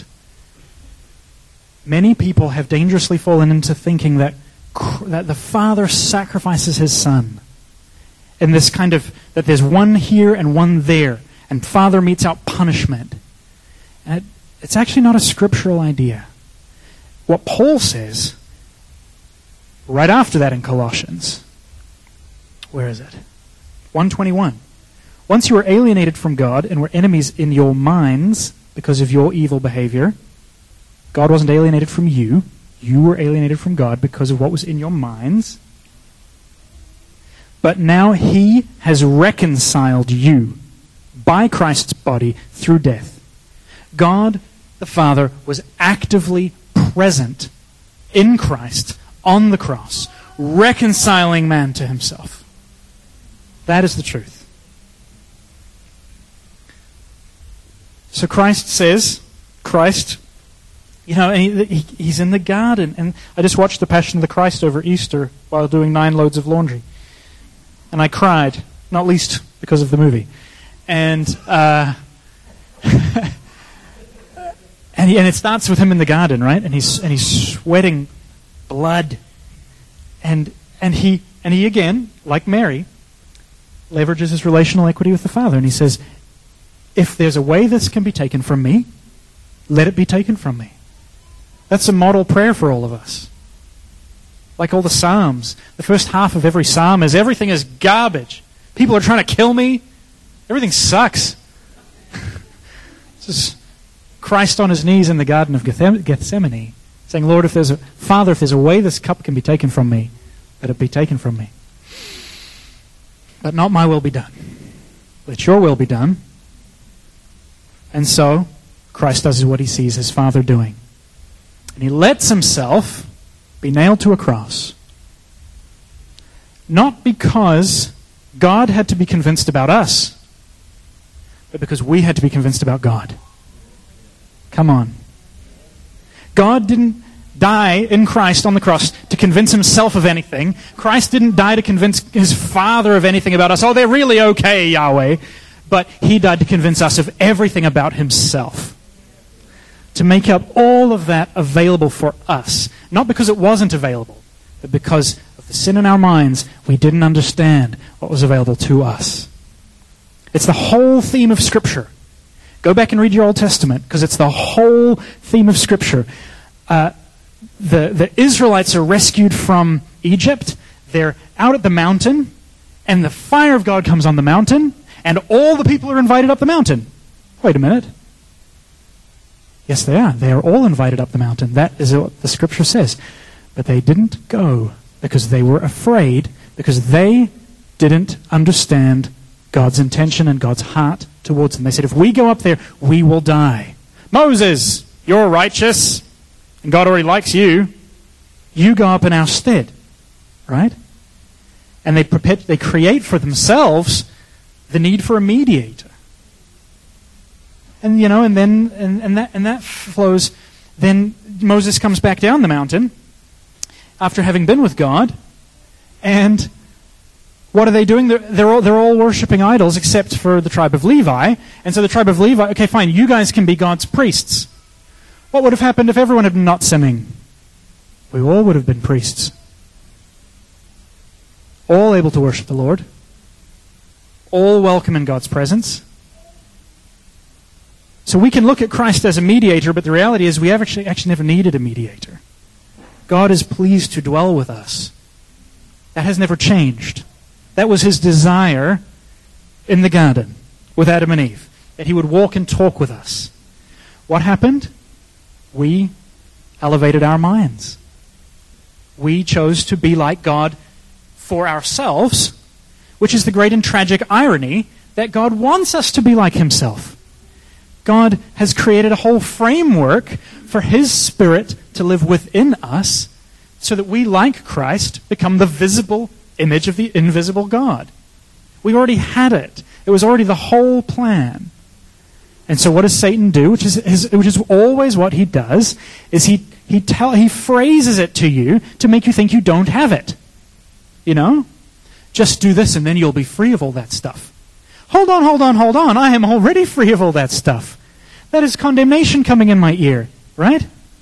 many people have dangerously fallen into thinking that that the Father sacrifices his Son. And this kind of, that there's one here and one there, and Father metes out punishment. And it, it's actually not a scriptural idea. What Paul says, right after that in Colossians, where is it? one twenty-one. Once you were alienated from God and were enemies in your minds because of your evil behavior, God wasn't alienated from you. You were alienated from God because of what was in your minds. But now he has reconciled you by Christ's body through death. God, the Father, was actively present in Christ on the cross, reconciling man to himself. That is the truth. So Christ says, Christ, you know, and he, he, he's in the garden. And I just watched The Passion of the Christ over Easter while doing nine loads of laundry. And I cried, not least because of the movie. And uh, and, he, and it starts with him in the garden, right? And he's and he's sweating blood. And and he and he again, like Mary, leverages his relational equity with the Father. And he says, if there's a way this can be taken from me, let it be taken from me. That's a model prayer for all of us. Like all the Psalms. The first half of every Psalm is, everything is garbage. People are trying to kill me. Everything sucks. This is Christ on his knees in the Garden of Gethsemane, saying, Lord, if there's a Father, if there's a way this cup can be taken from me, let it be taken from me. But not my will be done. Let your will be done. And so, Christ does what he sees his Father doing. And he lets himself be nailed to a cross. Not because God had to be convinced about us, but because we had to be convinced about God. Come on. God didn't die in Christ on the cross to convince himself of anything. Christ didn't die to convince his Father of anything about us. Oh, they're really okay, Yahweh. But he died to convince us of everything about himself. To make up all of that available for us. Not because it wasn't available, but because of the sin in our minds, we didn't understand what was available to us. It's the whole theme of Scripture. Go back and read your Old Testament, because it's the whole theme of Scripture. Uh, the, the Israelites are rescued from Egypt. They're out at the mountain, and the fire of God comes on the mountain, and all the people are invited up the mountain. Wait a minute. Yes, they are. They are all invited up the mountain. That is what the Scripture says. But they didn't go because they were afraid, because they didn't understand God's intention and God's heart towards them. They said, if we go up there, we will die. Moses, you're righteous, and God already likes you. You go up in our stead. Right? And they perpet- they create for themselves the need for a mediator. And, you know, and then, and, and that and that flows, then Moses comes back down the mountain after having been with God, and what are they doing? They're, they're, all, they're all worshipping idols except for the tribe of Levi. And so the tribe of Levi, okay, fine, you guys can be God's priests. What would have happened if everyone had been not sinning? We all would have been priests. All able to worship the Lord. All welcome in God's presence. So we can look at Christ as a mediator, but the reality is we have actually, actually never needed a mediator. God is pleased to dwell with us. That has never changed. That was his desire in the garden with Adam and Eve, that he would walk and talk with us. What happened? We elevated our minds. We chose to be like God for ourselves, which is the great and tragic irony that God wants us to be like himself. God has created a whole framework for his Spirit to live within us so that we, like Christ, become the visible image of the invisible God. We already had it. It was already the whole plan. And so what does Satan do, which is, his, which is always what he does, is he, he, tell, he phrases it to you to make you think you don't have it. You know? Just do this and then you'll be free of all that stuff. Hold on, hold on, hold on. I am already free of all that stuff. That is condemnation coming in my ear, right?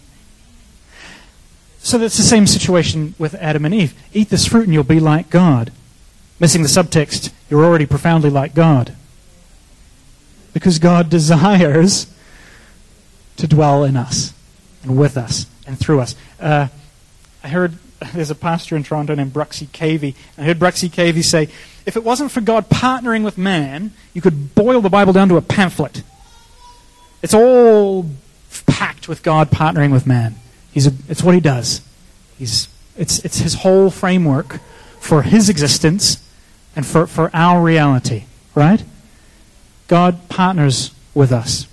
So that's the same situation with Adam and Eve. Eat this fruit and you'll be like God. Missing the subtext, you're already profoundly like God. Because God desires to dwell in us and with us and through us. Uh, I heard there's a pastor in Toronto named Bruxy Cavey. I heard Bruxy Cavey say, if it wasn't for God partnering with man, you could boil the Bible down to a pamphlet. It's all packed with God partnering with man. He's a, it's what he does. He's, it's, it's his whole framework for his existence and for, for our reality, right? God partners with us.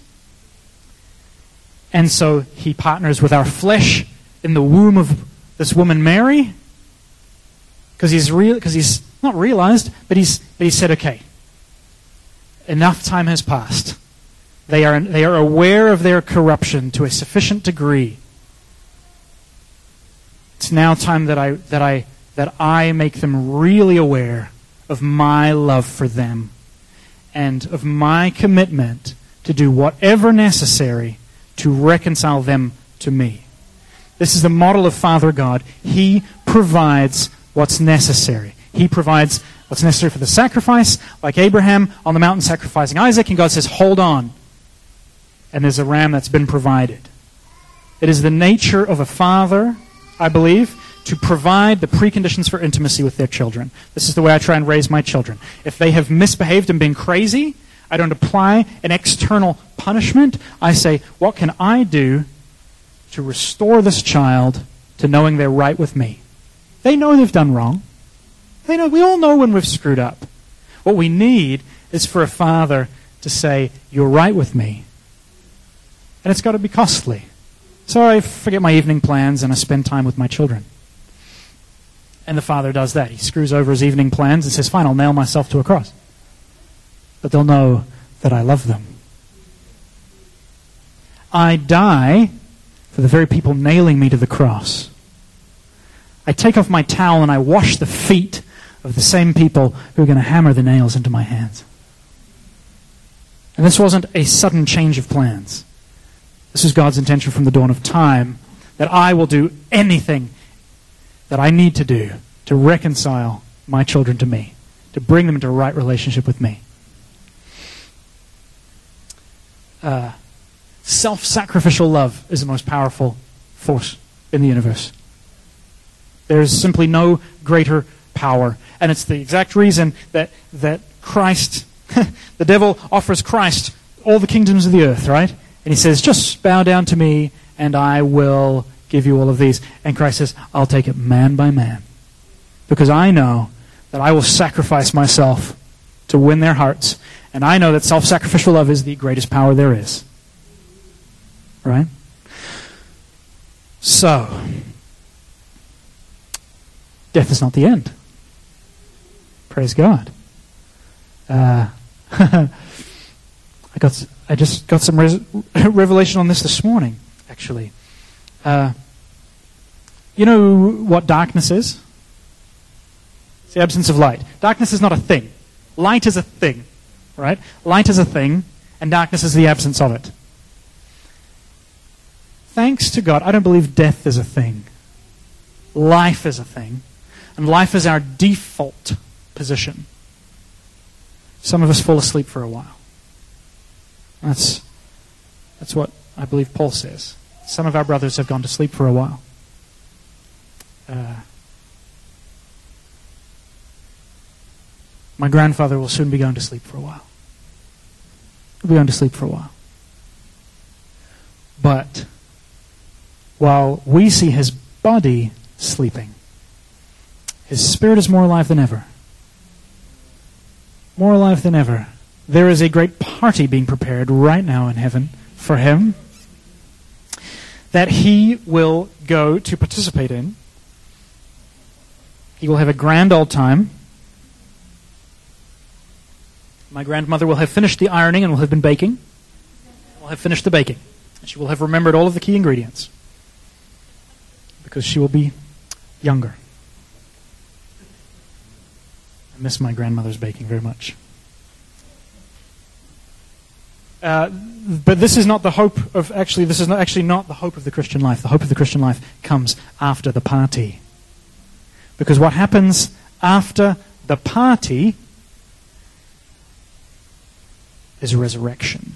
And so he partners with our flesh in the womb of this woman Mary, because he's real, because he's not realized, but he's but he said, okay, enough time has passed. They are they are aware of their corruption to a sufficient degree. It's now time that I that I that I make them really aware of my love for them and of my commitment to do whatever necessary to reconcile them to me. This is the model of Father God. He provides what's necessary. He provides what's necessary for the sacrifice, like Abraham on the mountain sacrificing Isaac, and God says, hold on. And there's a ram that's been provided. It is the nature of a father, I believe, to provide the preconditions for intimacy with their children. This is the way I try and raise my children. If they have misbehaved and been crazy, I don't apply an external punishment. I say, what can I do to restore this child to knowing they're right with me? They know they've done wrong. They know, we all know when we've screwed up. What we need is for a father to say, you're right with me. And it's got to be costly. So I forget my evening plans and I spend time with my children. And the father does that. He screws over his evening plans and says, fine, I'll nail myself to a cross. But they'll know that I love them. I die for the very people nailing me to the cross. I take off my towel and I wash the feet of the same people who are going to hammer the nails into my hands. And this wasn't a sudden change of plans. This is God's intention from the dawn of time, that I will do anything that I need to do to reconcile my children to me, to bring them into a right relationship with me. Uh, self-sacrificial love is the most powerful force in the universe. There is simply no greater power. And it's the exact reason that, that Christ, the devil offers Christ all the kingdoms of the earth, right? And he says, just bow down to me and I will give you all of these. And Christ says, I'll take it man by man. Because I know that I will sacrifice myself to win their hearts. And I know that self-sacrificial love is the greatest power there is. Right? So, death is not the end. Praise God. Uh, I got. I just got some res- revelation on this this morning, actually. Uh, you know what darkness is? It's the absence of light. Darkness is not a thing. Light is a thing, right? Light is a thing, and darkness is the absence of it. Thanks to God, I don't believe death is a thing. Life is a thing. And life is our default position. Some of us fall asleep for a while. That's, that's what I believe Paul says. Some of our brothers have gone to sleep for a while. Uh, my grandfather will soon be going to sleep for a while. He'll be going to sleep for a while. But while we see his body sleeping, his spirit is more alive than ever. More alive than ever. There is a great party being prepared right now in heaven for him that he will go to participate in. He will have a grand old time. My grandmother will have finished the ironing and will have been baking. Will have finished the baking. And she will have remembered all of the key ingredients. Because she will be younger. I miss my grandmother's baking very much. Uh, but this is not the hope of, actually, this is not, actually not the hope of the Christian life. The hope of the Christian life comes after the party. Because what happens after the party is resurrection.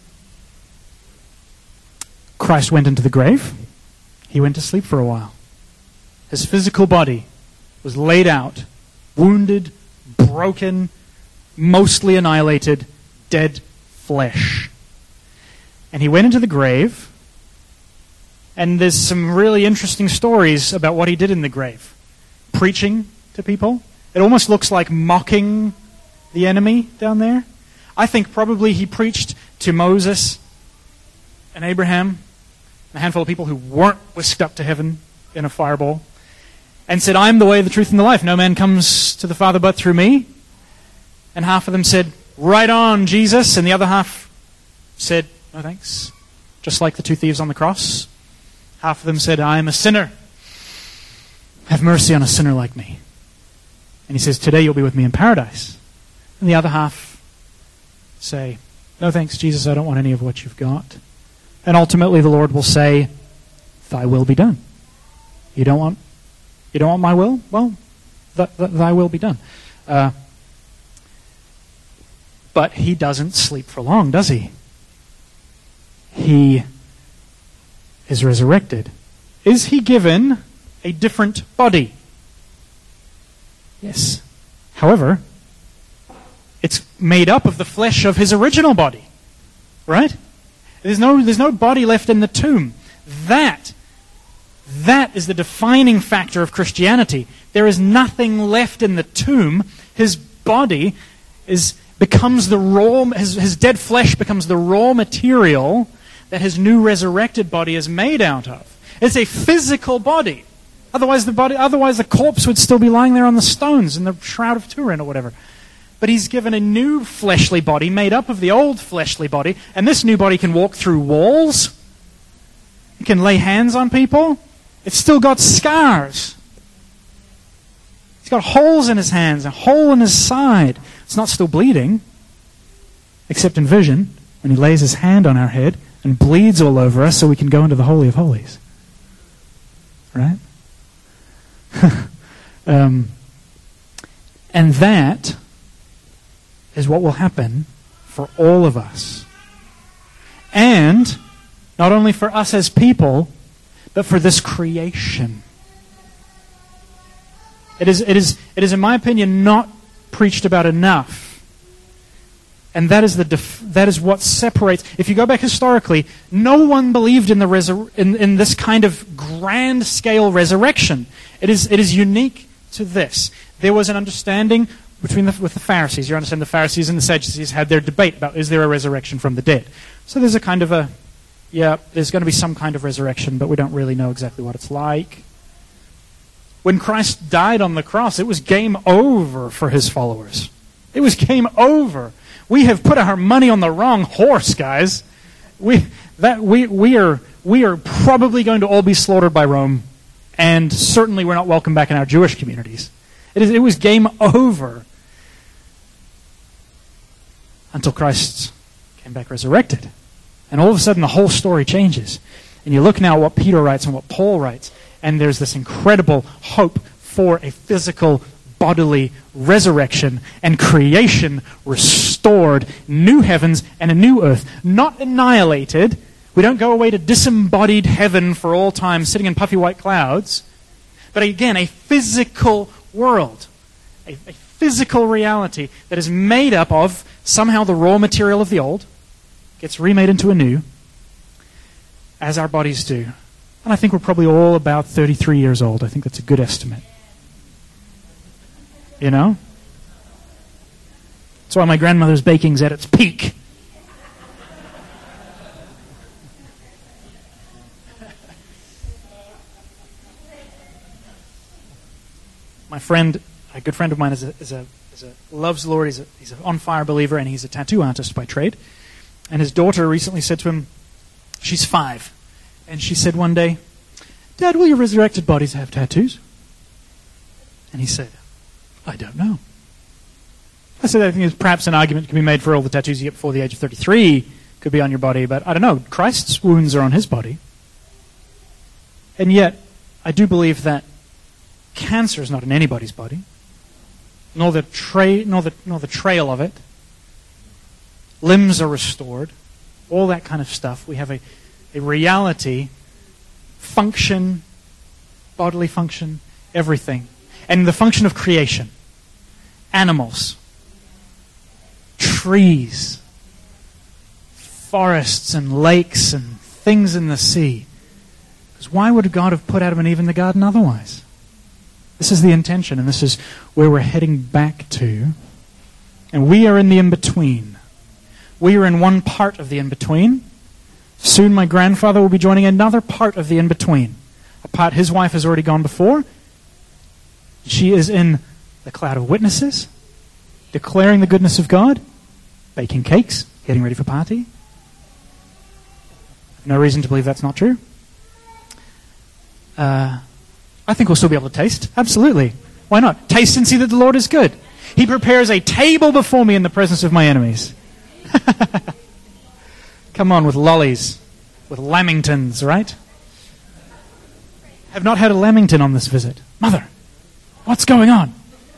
Christ went into the grave. He went to sleep for a while. His physical body was laid out, wounded, broken, mostly annihilated, dead flesh. And he went into the grave, and there's some really interesting stories about what he did in the grave. Preaching to people. It almost looks like mocking the enemy down there. I think probably he preached to Moses and Abraham, a handful of people who weren't whisked up to heaven in a fireball, and said, I'm the way, the truth, and the life. No man comes to the Father but through me. And half of them said, right on, Jesus. And the other half said, no thanks. Just like the two thieves on the cross. Half of them said, I am a sinner. Have mercy on a sinner like me. And he says, today you'll be with me in paradise. And the other half say, no thanks, Jesus, I don't want any of what you've got. And ultimately the Lord will say, thy will be done. You don't want you don't want my will? Well, th- th- thy will be done. Uh, but he doesn't sleep for long, does he? He is resurrected. Is he given a different body? Yes. However, it's made up of the flesh of his original body. Right? There's no, there's no body left in the tomb. That, that is the defining factor of Christianity. There is nothing left in the tomb. His body is becomes the raw, his, his dead flesh becomes the raw material that his new resurrected body is made out of. It's a physical body. Otherwise the body, otherwise the corpse would still be lying there on the stones in the Shroud of Turin or whatever. But he's given a new fleshly body made up of the old fleshly body, and this new body can walk through walls. He can lay hands on people. It's still got scars. He's got holes in his hands, a hole in his side. It's not still bleeding, except in vision, when he lays his hand on our head and bleeds all over us so we can go into the Holy of Holies. Right? um, and that is what will happen for all of us. And not only for us as people, but for this creation. It is, it is, it is, in my opinion, not preached about enough. And that is the def- that is what separates. If you go back historically, no one believed in the resur- in, in this kind of grand scale resurrection. It is it is unique to this. There was an understanding between the, with the Pharisees. You understand the Pharisees and the Sadducees had their debate about is there a resurrection from the dead. So there's a kind of a yeah, there's going to be some kind of resurrection, but we don't really know exactly what it's like. When Christ died on the cross, it was game over for his followers. It was game over. We have put our money on the wrong horse, guys. We that we we are we are probably going to all be slaughtered by Rome, and certainly we're not welcome back in our Jewish communities. It is it was game over until Christ came back resurrected, and all of a sudden the whole story changes. And you look now at what Peter writes and what Paul writes, and there's this incredible hope for a physical, bodily resurrection and creation restored, new heavens and a new earth, not annihilated. We don't go away to disembodied heaven for all time, sitting in puffy white clouds, but again, a physical world, a, a physical reality that is made up of somehow the raw material of the old, gets remade into a new, as our bodies do. And I think we're probably all about thirty-three years old. I think that's a good estimate. You know? That's why my grandmother's baking's at its peak. My friend, a good friend of mine, is a, is a, is a loves the Lord. He's a, he's an on-fire believer, and he's a tattoo artist by trade. And his daughter recently said to him, she's five, and she said one day, "Dad, will your resurrected bodies have tattoos?" And he said, "I don't know." I said, I think there's perhaps an argument can be made for all the tattoos you get before the age of thirty-three could be on your body, but I don't know. Christ's wounds are on his body. And yet, I do believe that cancer is not in anybody's body, nor the, tra- nor the, nor the trail of it. Limbs are restored, all that kind of stuff. We have a, a reality, function, bodily function, everything. And the function of creation. Animals, trees, forests and lakes and things in the sea. Because why would God have put Adam and Eve in the garden otherwise? This is the intention, and this is where we're heading back to. And we are in the in-between. We are in one part of the in-between. Soon my grandfather will be joining another part of the in-between. A part his wife has already gone before. She is in the cloud of witnesses, declaring the goodness of God, baking cakes, getting ready for party. No reason to believe that's not true. Uh, I think we'll still be able to taste. Absolutely. Why not? Taste and see that the Lord is good. He prepares a table before me in the presence of my enemies. Come on, with lollies, with lamingtons, right? Have not had a lamington on this visit. Mother, what's going on?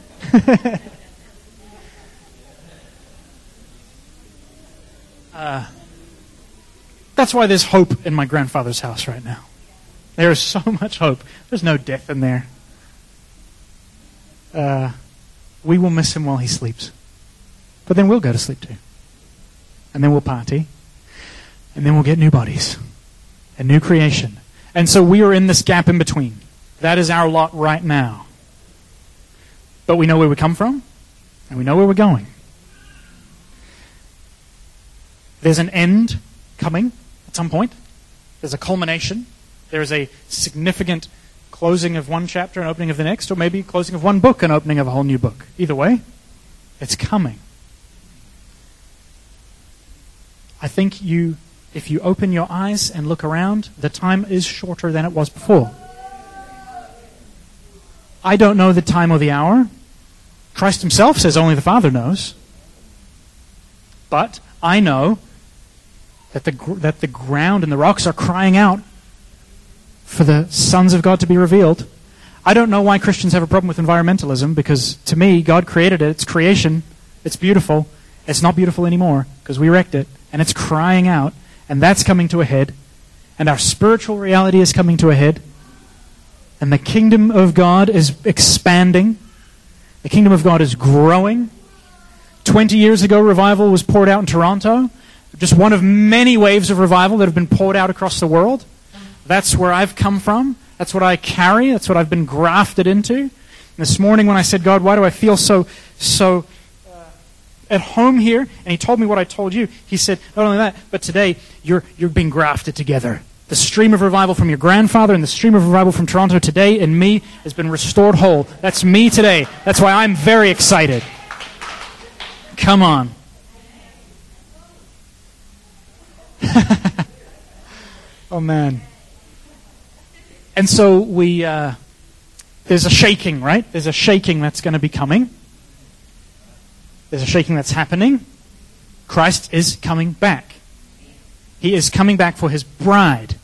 uh, that's why there's hope in my grandfather's house right now. There is so much hope. There's no death in there. Uh, we will miss him while he sleeps. But then we'll go to sleep too. And then we'll party. And then we'll get new bodies. A new creation. And so we are in this gap in between. That is our lot right now. But we know where we come from. And we know where we're going. There's an end coming at some point. There's a culmination. There is a significant closing of one chapter and opening of the next, or maybe closing of one book and opening of a whole new book. Either way, it's coming. I think you if you open your eyes and look around, the time is shorter than it was before. I don't know the time or the hour. Christ himself says only the Father knows. But I know that the that the ground and the rocks are crying out for the sons of God to be revealed. I don't know why Christians have a problem with environmentalism, because to me, God created it. It's creation. It's beautiful. It's not beautiful anymore because we wrecked it. And it's crying out. And that's coming to a head. And our spiritual reality is coming to a head. And the kingdom of God is expanding. The kingdom of God is growing. Twenty years ago, revival was poured out in Toronto. Just one of many waves of revival that have been poured out across the world. That's where I've come from. That's what I carry. That's what I've been grafted into. And this morning when I said, God, why do I feel so so uh, at home here? And he told me what I told you. He said, not only that, but today you're you're being grafted together. The stream of revival from your grandfather and the stream of revival from Toronto today in me has been restored whole. That's me today. That's why I'm very excited. Come on. Oh, man. And so we, uh, there's a shaking, right? There's a shaking that's going to be coming. There's a shaking that's happening. Christ is coming back. He is coming back for his bride.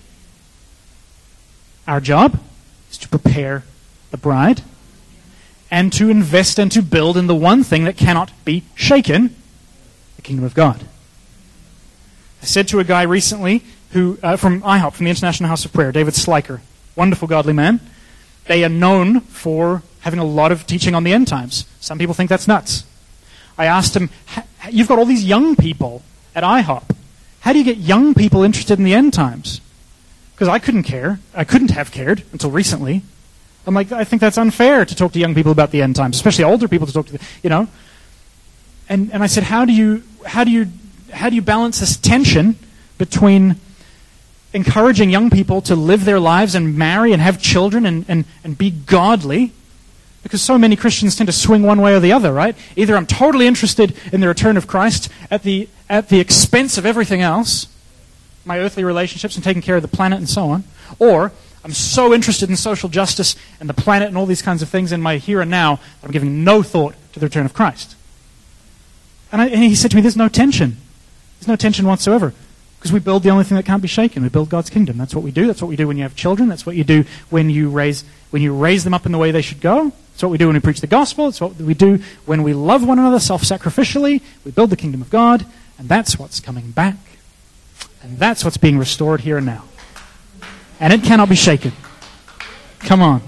Our job is to prepare the bride and to invest and to build in the one thing that cannot be shaken, the kingdom of God. I said to a guy recently who uh, from I HOP, from the International House of Prayer, David Sliker, wonderful godly man. They are known for having a lot of teaching on the end times. Some people think that's nuts. I asked him, you've got all these young people at I HOP. How do you get young people interested in the end times? Because I couldn't care. I couldn't have cared until recently. I'm like, I think that's unfair to talk to young people about the end times, especially older people to talk to, the, you know. And and I said, how do you how do you how do you balance this tension between encouraging young people to live their lives and marry and have children and, and, and be godly? Because so many Christians tend to swing one way or the other, right? Either I'm totally interested in the return of Christ at the at the expense of everything else, my earthly relationships and taking care of the planet and so on, or I'm so interested in social justice and the planet and all these kinds of things in my here and now that I'm giving no thought to the return of Christ. And, I, and he said to me, there's no tension. There's no tension whatsoever. Because we build the only thing that can't be shaken. We build God's kingdom. That's what we do. That's what we do when you have children. That's what you do when you raise when you raise them up in the way they should go. It's what we do when we preach the gospel. It's what we do when we love one another self-sacrificially. We build the kingdom of God. And that's what's coming back. And that's what's being restored here and now. And it cannot be shaken. Come on.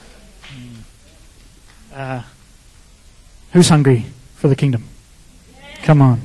Uh, who's hungry for the kingdom? Come on.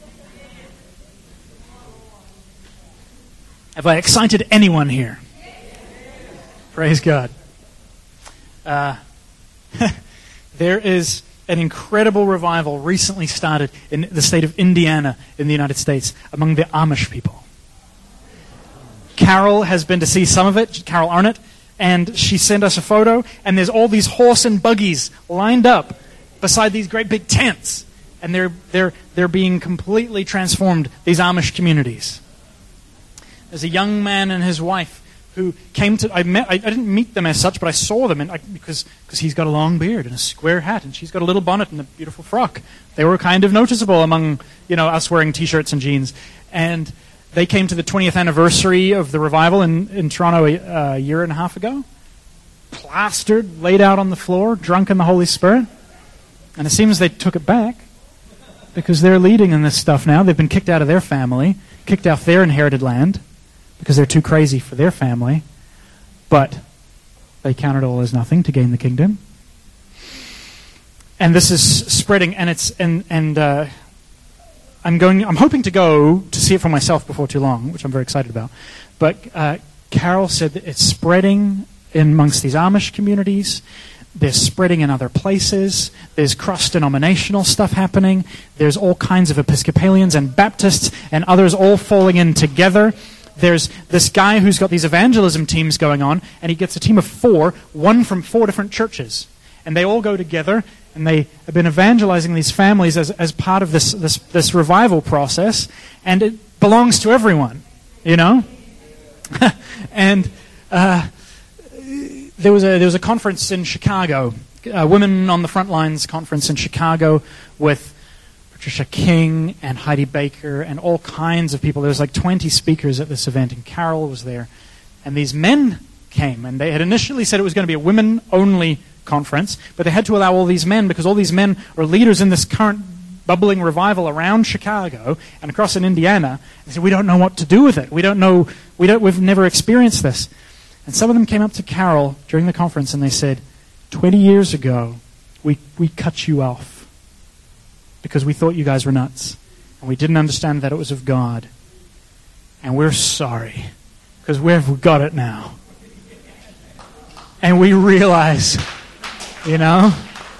Have I excited anyone here? Praise God. Uh, there is an incredible revival recently started in the state of Indiana in the United States among the Amish people. Carol has been to see some of it, Carol Arnott, and she sent us a photo, and there's all these horse and buggies lined up beside these great big tents, and they're they're they're being completely transformed, these Amish communities. There's a young man and his wife who came to, I met, I, I didn't meet them as such, but I saw them and I, because because he's got a long beard and a square hat and she's got a little bonnet and a beautiful frock. They were kind of noticeable among, you know, us wearing t-shirts and jeans. And they came to the twentieth anniversary of the revival in, in Toronto a, a year and a half ago. Plastered, laid out on the floor, drunk in the Holy Spirit. And it seems they took it back because they're leading in this stuff now. They've been kicked out of their family, kicked off their inherited land, because they're too crazy for their family, but they count it all as nothing to gain the kingdom. And this is spreading, and it's and and uh, I'm going. I'm hoping to go to see it for myself before too long, which I'm very excited about. But uh, Carol said that it's spreading amongst these Amish communities. They're spreading in other places. There's cross-denominational stuff happening. There's all kinds of Episcopalians and Baptists and others all falling in together. There's this guy who's got these evangelism teams going on, and he gets a team of four, one from four different churches. And they all go together And they have been evangelizing these families as, as part of this, this, this revival process. And it belongs to everyone, you know? and uh, there was a there was a conference in Chicago, a Women on the Front Lines conference in Chicago with Patricia King and Heidi Baker and all kinds of people. There was like twenty speakers at this event, and Carol was there. And these men came, and they had initially said it was going to be a women-only conference, but they had to allow all these men, because all these men are leaders in this current bubbling revival around Chicago and across in Indiana. They said, we don't know what to do with it. We don't know, we don't, we've never experienced this. And some of them came up to Carol during the conference and they said, twenty years ago, we, we cut you off because we thought you guys were nuts. And we didn't understand that it was of God. And we're sorry, because we've got it now. And we realize, you know?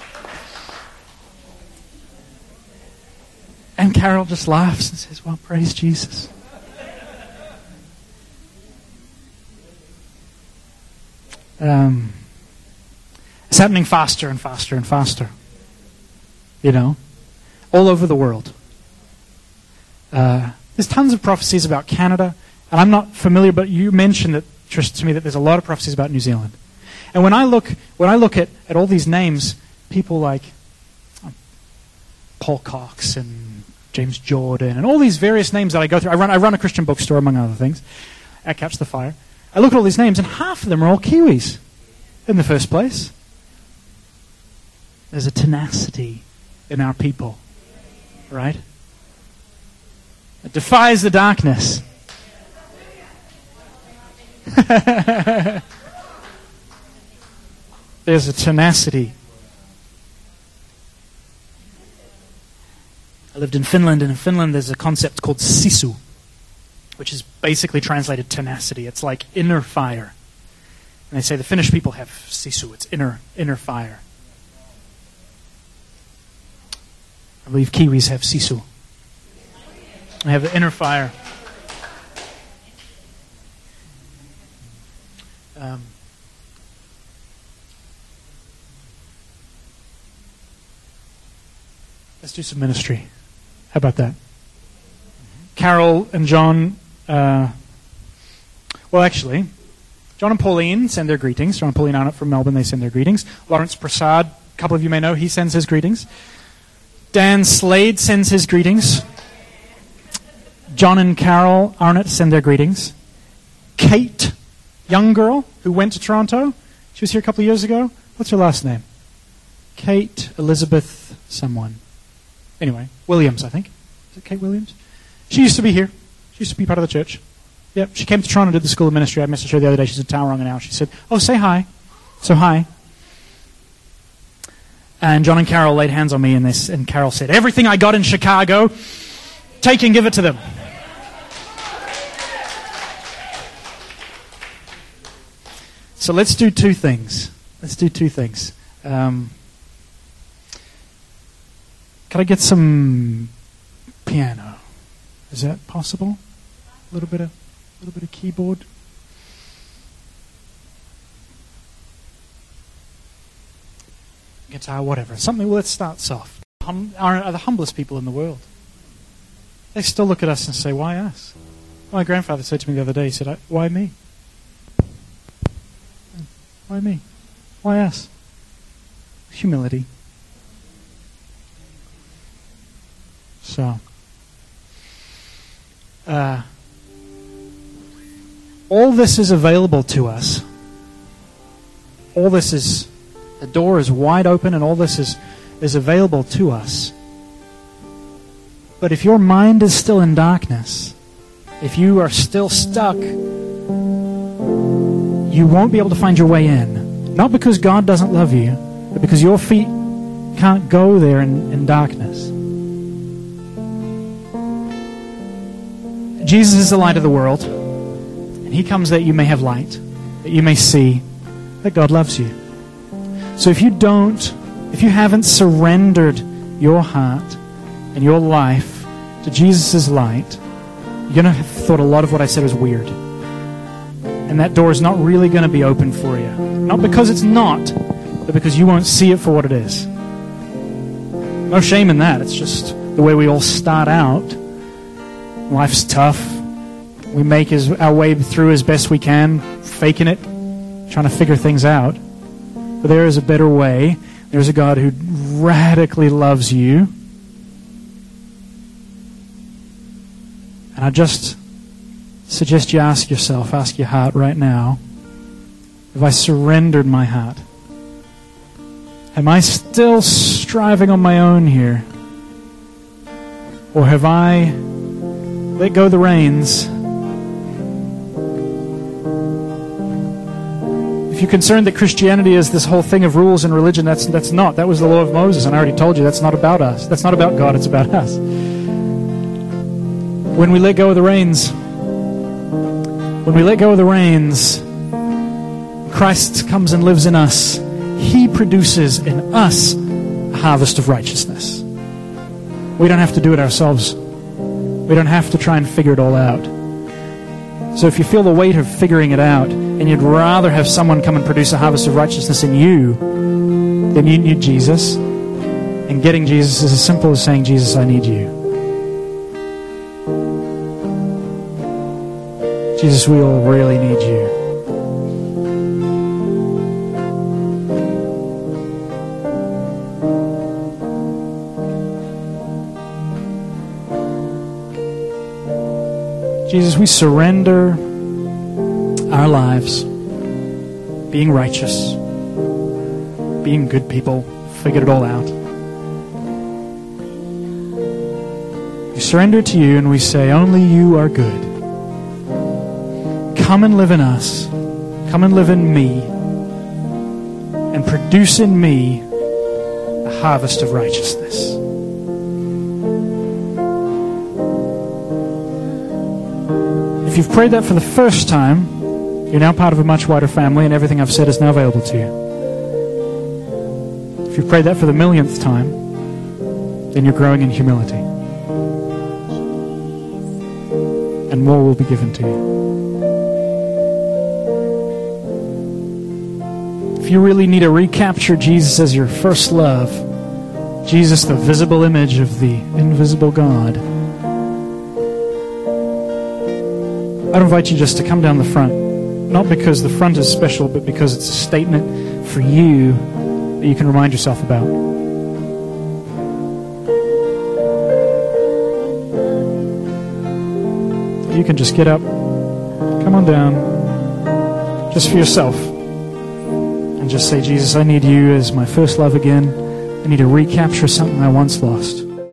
And Carol just laughs and says, well, praise Jesus. Um, it's happening faster and faster and faster. You know? All over the world. Uh, there's tons of prophecies about Canada. And I'm not familiar, but you mentioned that, Trish, to me, that there's a lot of prophecies about New Zealand. And when I look, when I look at, at all these names, people like Paul Cox and James Jordan and all these various names that I go through. I run, I run a Christian bookstore, among other things, at Catch the Fire. I look at all these names, and half of them are all Kiwis in the first place. There's a tenacity in our people, right? It defies the darkness. There's a tenacity. I lived in Finland, and in Finland there's a concept called sisu, which is basically translated tenacity. It's like inner fire. And they say the Finnish people have sisu, it's inner inner fire. I believe Kiwis have sisu. They have the inner fire. Um, let's do some ministry. How about that? Mm-hmm. Carol and John, uh, well actually, John and Pauline send their greetings. John and Pauline Arnott from Melbourne, they send their greetings. Lawrence Prasad, a couple of you may know, he sends his greetings. Dan Slade sends his greetings. John and Carol Arnott send their greetings. Kate, young girl who went to Toronto, she was here a couple of years ago. What's her last name? Kate Elizabeth someone. Anyway, Williams, I think. Is it Kate Williams? She used to be here. She used to be part of the church. Yep, she came to Toronto, did the School of Ministry. I messaged her the other day. She's in Tauranga now. She said, oh, say hi. So hi. And John and Carol laid hands on me, and, they, and Carol said, everything I got in Chicago, take and give it to them. So let's do two things. Let's do two things. Um, can I get some piano? Is that possible? A little bit of, a little bit of keyboard. Guitar, whatever. Something. Let's start soft. Hum, are, are the humblest people in the world. They still look at us and say, "Why us?" My grandfather said to me the other day. He said, "Why me? Why me? Why us?" Humility. So, uh, all this is available to us. All this is, the door is wide open, and all this is, is available to us. But if your mind is still in darkness, if you are still stuck, you won't be able to find your way in. Not because God doesn't love you, but because your feet can't go there in, in darkness. Jesus is the light of the world, and He comes that you may have light, that you may see that God loves you. So if you don't, if you haven't surrendered your heart and your life to Jesus' light, you're going to have thought a lot of what I said was weird. And that door is not really going to be open for you. Not because it's not, but because you won't see it for what it is. No shame in that. It's just the way we all start out. Life's tough. We make his, our way through as best we can, faking it, trying to figure things out. But there is a better way. There's a God who radically loves you. And I just suggest you ask yourself, ask your heart right now, have I surrendered my heart? Am I still striving on my own here? Or have I let go of the reins? If you're concerned that Christianity is this whole thing of rules and religion, that's that's not. That was the law of Moses, and I already told you that's not about us. That's not about God, it's about us. When we let go of the reins, when we let go of the reins, Christ comes and lives in us. He produces in us a harvest of righteousness. We don't have to do it ourselves. We don't have to try and figure it all out. So if you feel the weight of figuring it out, and you'd rather have someone come and produce a harvest of righteousness in you, then you need Jesus. And getting Jesus is as simple as saying, Jesus, I need you. Jesus, we all really need you. Jesus, we surrender our lives, being righteous, being good people, figured it all out. We surrender to you and we say, only you are good. Come and live in us. Come and live in me. And produce in me a harvest of righteousness. If you've prayed that for the first time, you're now part of a much wider family, and everything I've said is now available to you. If you've prayed that for the millionth time, then you're growing in humility. And more will be given to you. If you really need to recapture Jesus as your first love, Jesus, the visible image of the invisible God, I'd invite you just to come down the front. Not because the front is special, but because it's a statement for you that you can remind yourself about. You can just get up, come on down, just for yourself, and just say, Jesus, I need you as my first love again. I need to recapture something I once lost.